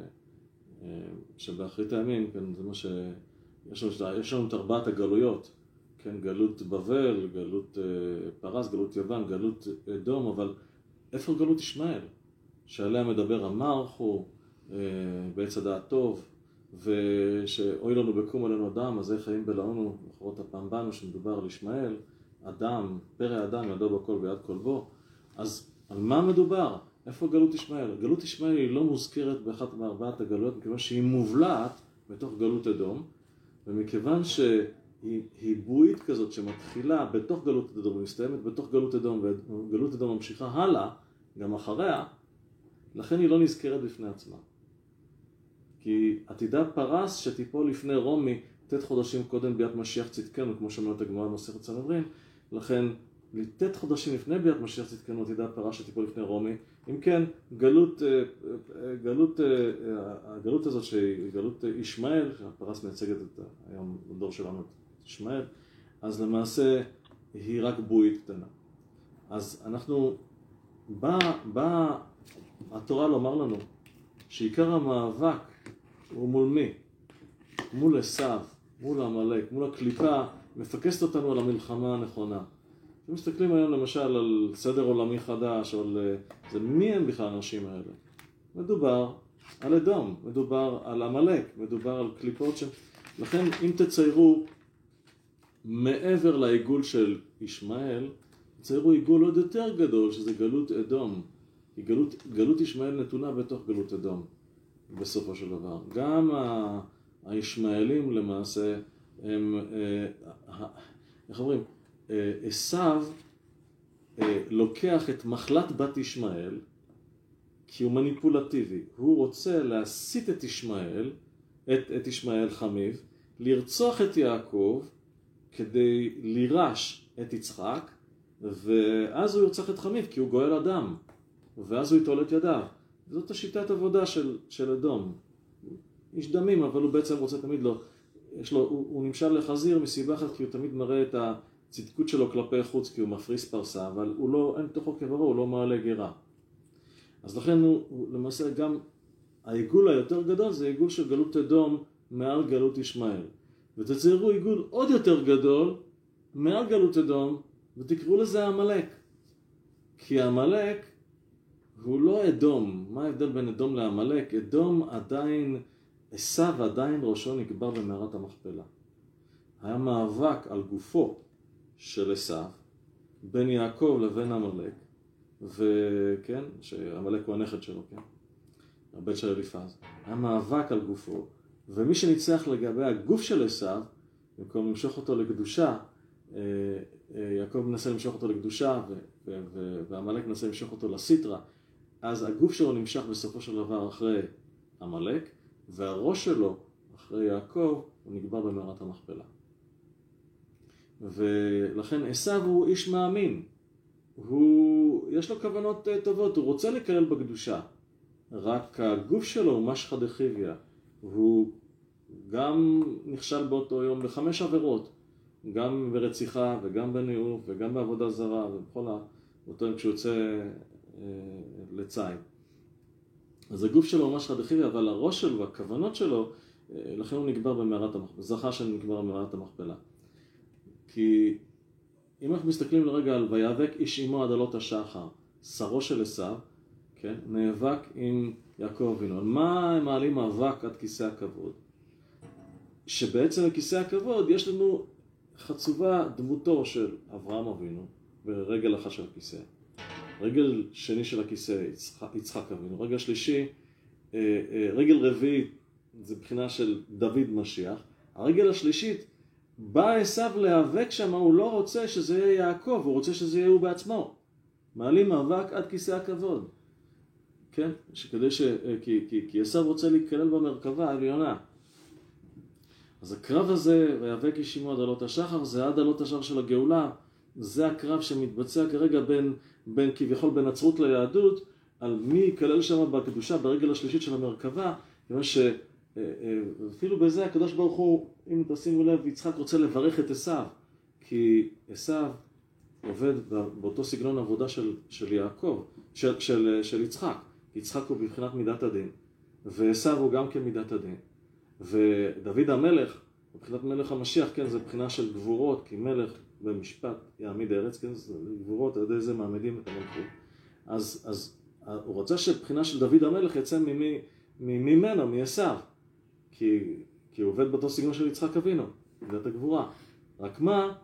A: שבאחרית הימים, כן, זה מה יש לנו את 4 הגלויות, כן, גלות בבל, גלות פרס, גלות יוון, גלות אדום, אבל איפה גלות ישמעאל? שעליה מדבר המלכו בעץ הדעת טוב, ושאוי לנו בקום עלינו אדם, אז איך חיים בלעונו, אחרות הפעם בנו שמדובר על ישמעאל, אדם, פרא אדם, ידו בכל ביד כלבו. אז על מה מדובר? איפה גלות ישמעאל? גלות ישמעאל היא לא מוזכרת באחת מ4 הגלויות, מכיוון שהיא מובלעת בתוך גלות אדום, ומכיוון שהיא בועית כזאת שמתחילה בתוך גלות אדום ומסתיימת בתוך גלות אדום, וגלות אדום ממשיכה הלאה, גם אחריה, לכן היא לא נזכרת בפני עצמה. כי עתידה פרס שתיפול לפני רומי 10 חודשים קודם ביאת משיח צדקנו, כמו שאומרת הגמרא במסכת סנהדרין, לכן ט' חודשים לפני ביאת משיח צדקנו תדע פרה שתיפול לפני רומי. אם כן, הגלות הזאת שהיא גלות ישמעאל, שהפרס מייצגת היום בדור שלנו את ישמעאל, אז למעשה היא רק בועית קטנה. אז אנחנו, באה התורה לומר לנו שעיקר המאבק הוא מול מי? מול עשיו, מול עמלק, מול הקליפה, מפקסת אותנו על המלחמה הנכונה. כשמסתכלים היום למשל על סדר עולמי חדש, או על זה, מי הם בכלל האנשים האלה? מדובר על אדום, מדובר על עמלק, מדובר על קליפות לכן אם תציירו מעבר לעיגול של ישמעאל, תציירו עיגול עוד יותר גדול, שזה גלות אדום. גלות ישמעאל נתונה בתוך גלות אדום, בסופו של דבר. גם הישמעאלים למעשה הם, איך אומרים, עשיו לוקח את מחלת בת ישמעאל כי הוא מניפולטיבי. הוא רוצה להסיט את ישמעאל, את ישמעאל חמיו, לרצוח את יעקב כדי לירש את יצחק, ואז הוא ירצח את חמיו כי הוא גואל אדם, ואז הוא יטול את ידיו. זאת השיטת עבודה של אדום. איש דמים, אבל הוא בעצם רוצה תמיד הוא נמשל לחזיר מסיבה אחת, כי הוא תמיד מראה את הצדקות שלו כלפי חוץ, כי הוא מפריס פרסה, אבל הוא לא, אין תוכו כברו, הוא לא מעלה גירה. אז לכן הוא למעשה גם, העיגול היותר גדול זה עיגול של גלות אדום מעל גלות ישמעאל. ותציירו עיגול עוד יותר גדול מעל גלות אדום, ותקראו לזה עמלק. כי עמלק הוא לא אדום. מה ההבדל בין אדום לעמלק? אדום עדיין, עשיו עדיין ראשו נקבר במערת המכפלה. היה מאבק על גופו של עשיו, בין יעקב לבין עמלק, וכן, שעמלק הוא הנכד שלו, כן? הבן של אליפז. היה מאבק על גופו, ומי שניצח לגבי הגוף של עשיו, במקום למשוך אותו לקדושה, יעקב מנסה למשוך אותו לקדושה, ועמלק מנסה למשוך אותו לסיטרה, אז הגוף שלו נמשך בסופו של דבר אחרי עמלק, והראש שלו אחרי יעקב הוא נקבר במערת המכפלה. ולכן עשיו הוא איש מאמין. יש לו כוונות טובות, הוא רוצה לקלל בקדושה. רק הגוף שלו הוא משחא דחיביא. הוא גם נכשל באותו יום ב5 עבירות. גם ברציחה וגם בניאוף וגם בעבודה זרה ובכל אותו יום כשהוא יוצא לציד. אז הגוף שלו הוא משחא דחיביא, אבל הראש שלו והכוונות שלו, לכן הוא נקבר במערת המכפלה. זכה שנקבר במערת המכפלה. כי אם אנחנו מסתכלים לרגע על ויאבק איש עמו עד עלות השחר, שרו של עשיו, כן, נאבק עם יעקב אבינו. על מה הם מעלים מאבק עד כיסא הכבוד? שבעצם בכיסא הכבוד יש לנו חצובה דמותו של אברהם אבינו ברגל אחת של הכיסא. רגל שני של הכיסא יצחק אבינו. רגל שלישי, רגל רביעית זה בחינה של דוד משיח. הרגל השלישית בא עשיו להיאבק שם, הוא לא רוצה שזה יהיה יעקב, הוא רוצה שזה יהיה הוא בעצמו. מעלים מאבק עד כיסא הכבוד. כן? כי עשיו רוצה להיכלל במרכבה העליונה. אז הקרב הזה, ויאבק איש עמו עד עלות השחר, זה עד עלות השחר של הגאולה. זה הקרב שמתבצע כרגע בין כביכול בין נצרות ליהדות, על מי ייכלל שם בקדושה ברגל השלישית של המרכבה, כיוון אפילו בזה הקדוש ברוך הוא, אם תשימו לב, יצחק רוצה לברך את עשיו, כי עשיו עובד באותו סגנון עבודה של יעקב, של יצחק. יצחק הוא בבחינת מידת הדין, ועשיו הוא גם כמידת הדין. ודוד המלך, בבחינת מלך המשיח, כן, זה בחינה של גבורות, כי במשפט יעמיד הארץ, כן, זה גבורות, על ידי זה מעמידים את המלכות. אז הוא רוצה שבחינה של דוד המלך יצא ממנו, מעשיו. כי הוא עובד באותו סגנון של יצחק אבינו, מידת הגבורה. רק מה?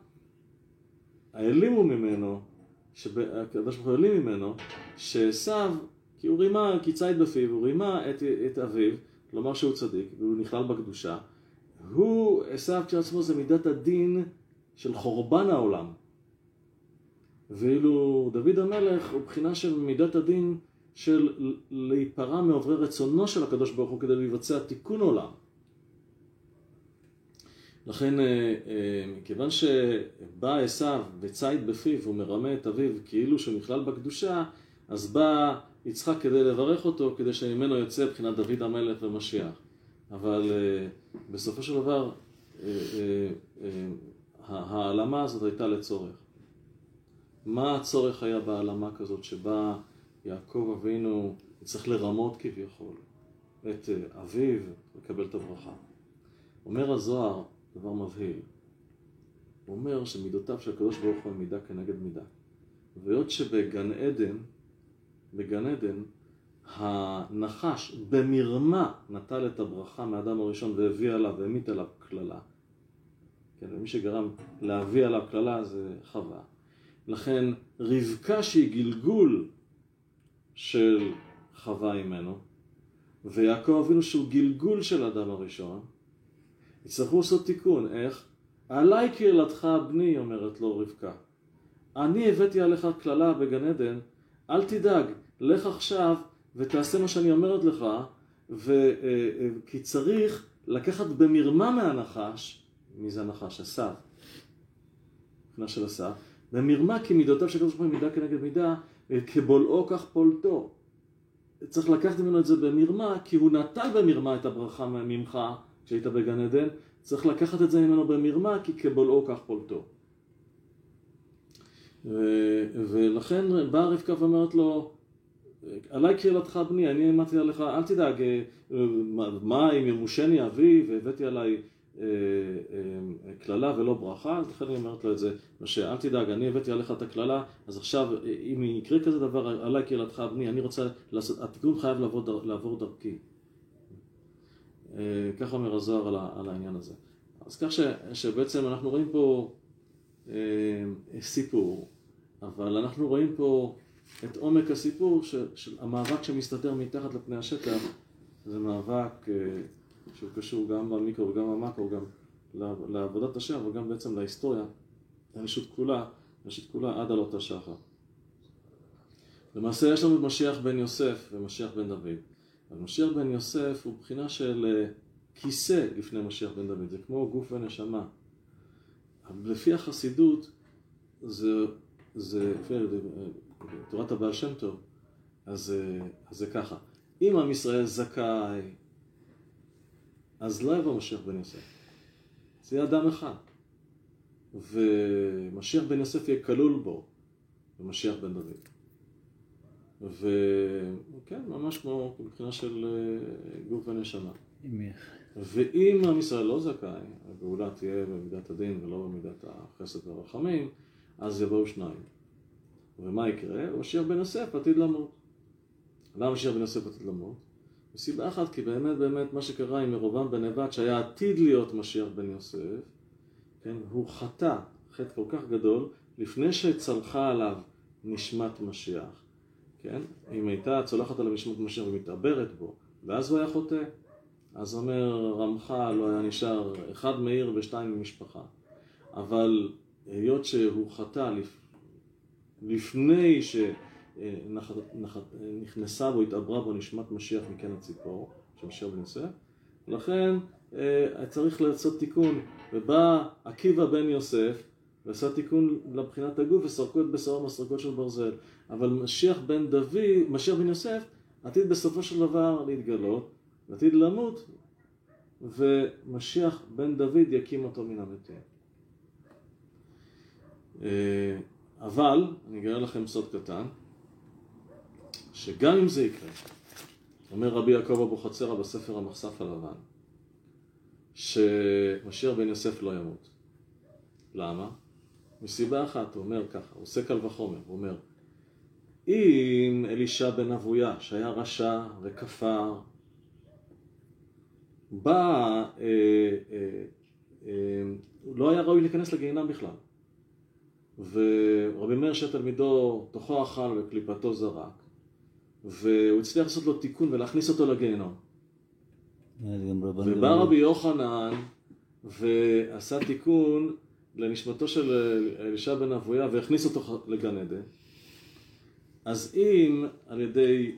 A: העלימו ממנו, הקדוש ברוך הוא העלים ממנו, שעשיו, כי הוא רימה, כי ציד בפיו, הוא רימה את אביו, כלומר שהוא צדיק, והוא נכלל בקדושה. עשיו כשעצמו זה מידת הדין של חורבן העולם. ואילו דוד המלך הוא בחינה של מידת הדין של להיפרע מעוברי רצונו של הקדוש ברוך הוא כדי לבצע תיקון עולם. לכן, מכיוון שבא עשיו וציד בפיו, הוא מרמה את אביו כאילו שהוא נכלל בקדושה, אז בא יצחק כדי לברך אותו, כדי שממנו יוצא בחינת דוד המלך ומשיח. אבל בסופו של דבר, העלמה הזאת הייתה לצורך. מה הצורך היה בהעלמה כזאת שבה יעקב אבינו צריך לרמות כביכול את אביו לקבל את הברכה? אומר הזוהר דבר מבהיל. הוא אומר שמידותיו של הקדוש ברוך הוא מידה כנגד מידה. והיות שבגן עדן, הנחש במרמה נטל את הברכה מאדם הראשון והביא עליו והמיט עליו כללה. כן, ומי שגרם להביא עליו כללה זה חווה. לכן רבקה שהיא גלגול של חווה ממנו, ויעקב אבינו שהוא גלגול של אדם הראשון, יצטרכו לעשות תיקון. איך? עליי כי ילדך בני, אומרת לו רבקה. אני הבאתי עליך כללה בגן עדן, אל תדאג, לך עכשיו ותעשה מה שאני אומרת לך, כי צריך לקחת במרמה מהנחש, מי זה הנחש? עשיו. מבחינה של עשיו. במרמה כי מידותיו של הקדוש ברוך הוא מידה כנגד מידה, כבולעו כך פולטו. צריך לקחת ממנו את זה במרמה, כי הוא נטל במרמה את הברכה ממך כשהיית בגן עדן, צריך לקחת את זה ממנו במרמה, כי כבולעו כך פולטו. ולכן באה רבקה ואומרת לו, עליי כי ילדך בני, אני אמרתי עליך, אל תדאג, מה אם ימושני אבי והבאתי עליי כללה ולא ברכה, אז לכן אני אומרת לו את זה, משה, אל תדאג, אני הבאתי עליך את הכללה, אז עכשיו אם יקרה כזה דבר, עליי כי ילדך בני, אני רוצה לעשות, התיקון חייב לעבור דרכי. ככה אומר הזוהר על העניין הזה. אז כך שבעצם אנחנו רואים פה סיפור, אבל אנחנו רואים פה את עומק הסיפור של המאבק שמסתתר מתחת לפני השטח. זה מאבק שהוא קשור גם במיקרו וגם במקרו, גם לעבודת השם וגם בעצם להיסטוריה, האנושות כולה עד עלות השחר. למעשה יש לנו את משיח בן יוסף ומשיח בן דוד. אבל משיח בן יוסף הוא בחינה של כיסא לפני משיח בן דוד, זה כמו גוף ונשמה. לפי החסידות, לפי תורת הבעל שם טוב, אז זה ככה. אם עם ישראל זכאי, אז לא יבוא משיח בן יוסף. זה יהיה אדם אחד. ומשיח בן יוסף יהיה כלול בו, ומשיח בן דוד. וכן, ממש כמו מבחינה של גוף ונשמה. ואם עם ישראל לא זכאי, הגאולה תהיה במידת הדין ולא במידת החסד והרחמים, אז יבואו שניים. ומה יקרה? משיח בן יוסף עתיד למות. למה משיח בן יוסף עתיד למות? מסיבה אחת, כי באמת מה שקרה עם ירבעם בן נבט, שהיה עתיד להיות משיח בן יוסף, כן, הוא חטא כל כך גדול, לפני שצלחה עליו נשמת משיח. כן? אם הייתה צולחת עליו נשמת משיח ומתעברת בו, ואז הוא היה חוטא. אז אומר רמח"ל, לא היה נשאר אחד מעיר ושתיים ממשפחה. אבל היות שהוא חטא לפני שנכנסה בו, התעברה בו נשמת משיח מכן הציפור, שמשיח בן יוסף, לכן צריך לעשות תיקון. ובא עקיבא בן יוסף ועשה תיקון לבחינת הגוף וסרקו את בשרו מסרקות של ברזל. אבל משיח בן יוסף עתיד בסופו של דבר להתגלות, עתיד למות, ומשיח בן דוד יקים אותו מן המתים. אבל אני אגלה לכם סוד קטן, שגם אם זה יקרה, אומר רבי יעקב אבוחצירא בספר המחשף הלבן, שמשיח בן יוסף לא ימות. למה? מסיבה אחת, הוא אומר ככה, הוא עושה קל וחומר, הוא אומר, אם אלישע בן אבויה, שהיה רשע וכפר, לא היה ראוי להיכנס לגיהינום בכלל. ורבי מאיר שתלמידו תוכו אכל וקליפתו זרק, והוא הצליח לעשות לו תיקון ולהכניס אותו לגיהינום. ובא רבי יוחנן ועשה תיקון לנשמתו של אלישע בן אבויה והכניס אותו לגן עדן. אז אם על ידי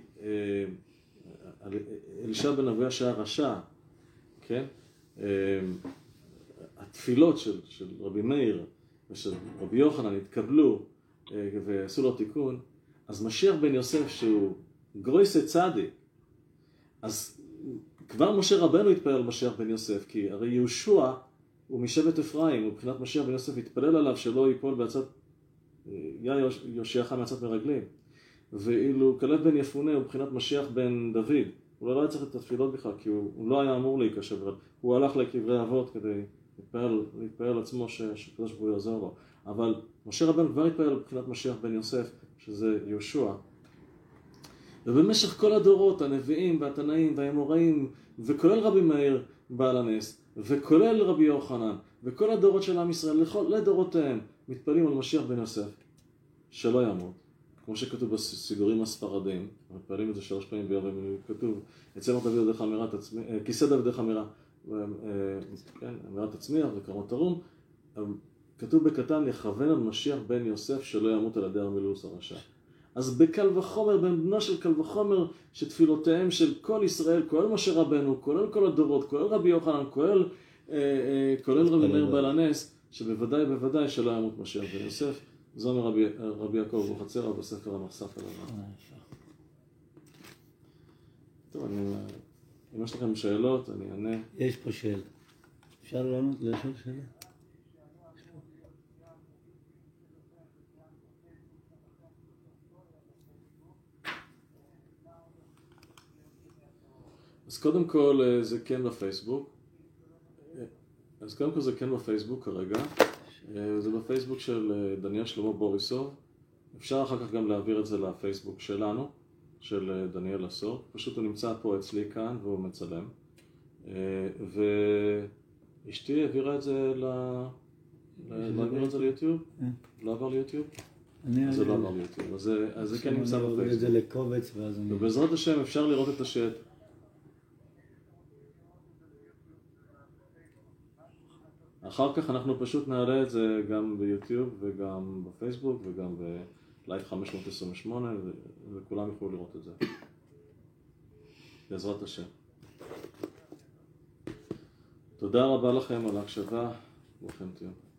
A: אלישע בן אבויה שהיה רשע, כן? התפילות של רבי מאיר ושל רבי יוחנן התקבלו ועשו לו תיקון, אז משיח בן יוסף שהוא גרויסה צדיק, אז כבר משה רבנו התפלל על משיח בן יוסף, כי הרי יהושע הוא משבט אפרים, ובחינת משיח בן יוסף התפלל עליו שלא ייפול בעצת, יושיעך מעצת מרגלים. ואילו כלב בן יפונה הוא בחינת משיח בן דוד, הוא לא היה צריך את התפילות בכלל, כי הוא לא היה אמור להיקשר, הוא הלך לקברי אבות כדי להתפלל עצמו שקדוש ברוך הוא יעזור לו. אבל משה רבנו כבר התפלל בחינת משיח בן יוסף, שזה יהושע. ובמשך כל הדורות, הנביאים והתנאים והאמוראים, וכולל רבי מאיר בעל הנס, וכולל רבי יוחנן, וכל הדורות של עם ישראל, לדורותיהם, מתפללים על משיח בן יוסף, שלא ימות. כמו שכתוב בסידורים הספרדיים, מתפללים את זה 3 פעמים ביום, כתוב, אצל דוד דרך אמירת כיסא דוד דרך אמירה, אמירת תצמיח וקרמות תרום, כתוב בקטן, יכוון על משיח בן יוסף שלא ימות על ידי ארמילוס הרשע. אז בקל וחומר, בן בנו של קל וחומר, שתפילותיהם של כל ישראל, כולל משה רבנו, כולל כל הדורות, כולל רבי יוחנן, כולל רבי מאיר בעל הנס, שבוודאי שלא ימות משיח בן יוסף. זה אומר רבי יעקב אבוחצירא בספר המחשף עליו. טוב, אם יש לכם שאלות, אני אענה.
B: יש פה שאלה. אפשר לענות לשאול שאלה?
A: אז קודם כל זה כן בפייסבוק כרגע. זה בפייסבוק של דניאל שלמה בוריסוב. אפשר אחר כך גם להעביר את זה לפייסבוק שלנו, של דניאל אסור. פשוט הוא נמצא פה אצלי כאן והוא מצלם. ואשתי העבירה את זה להעביר את זה ליוטיוב? לא עבר ליוטיוב? זה לא עבר ליוטיוב. אז זה כן נמצא בפייסבוק.
B: אני עובר את זה לקובץ ואז אני...
A: ובעזרת השם אפשר לראות את השט. אחר כך אנחנו פשוט נעלה את זה גם ביוטיוב וגם בפייסבוק וגם בלייב 528 וכולם יוכלו לראות את זה. בעזרת השם. תודה רבה לכם על ההקשבה. ברוכים תהיו.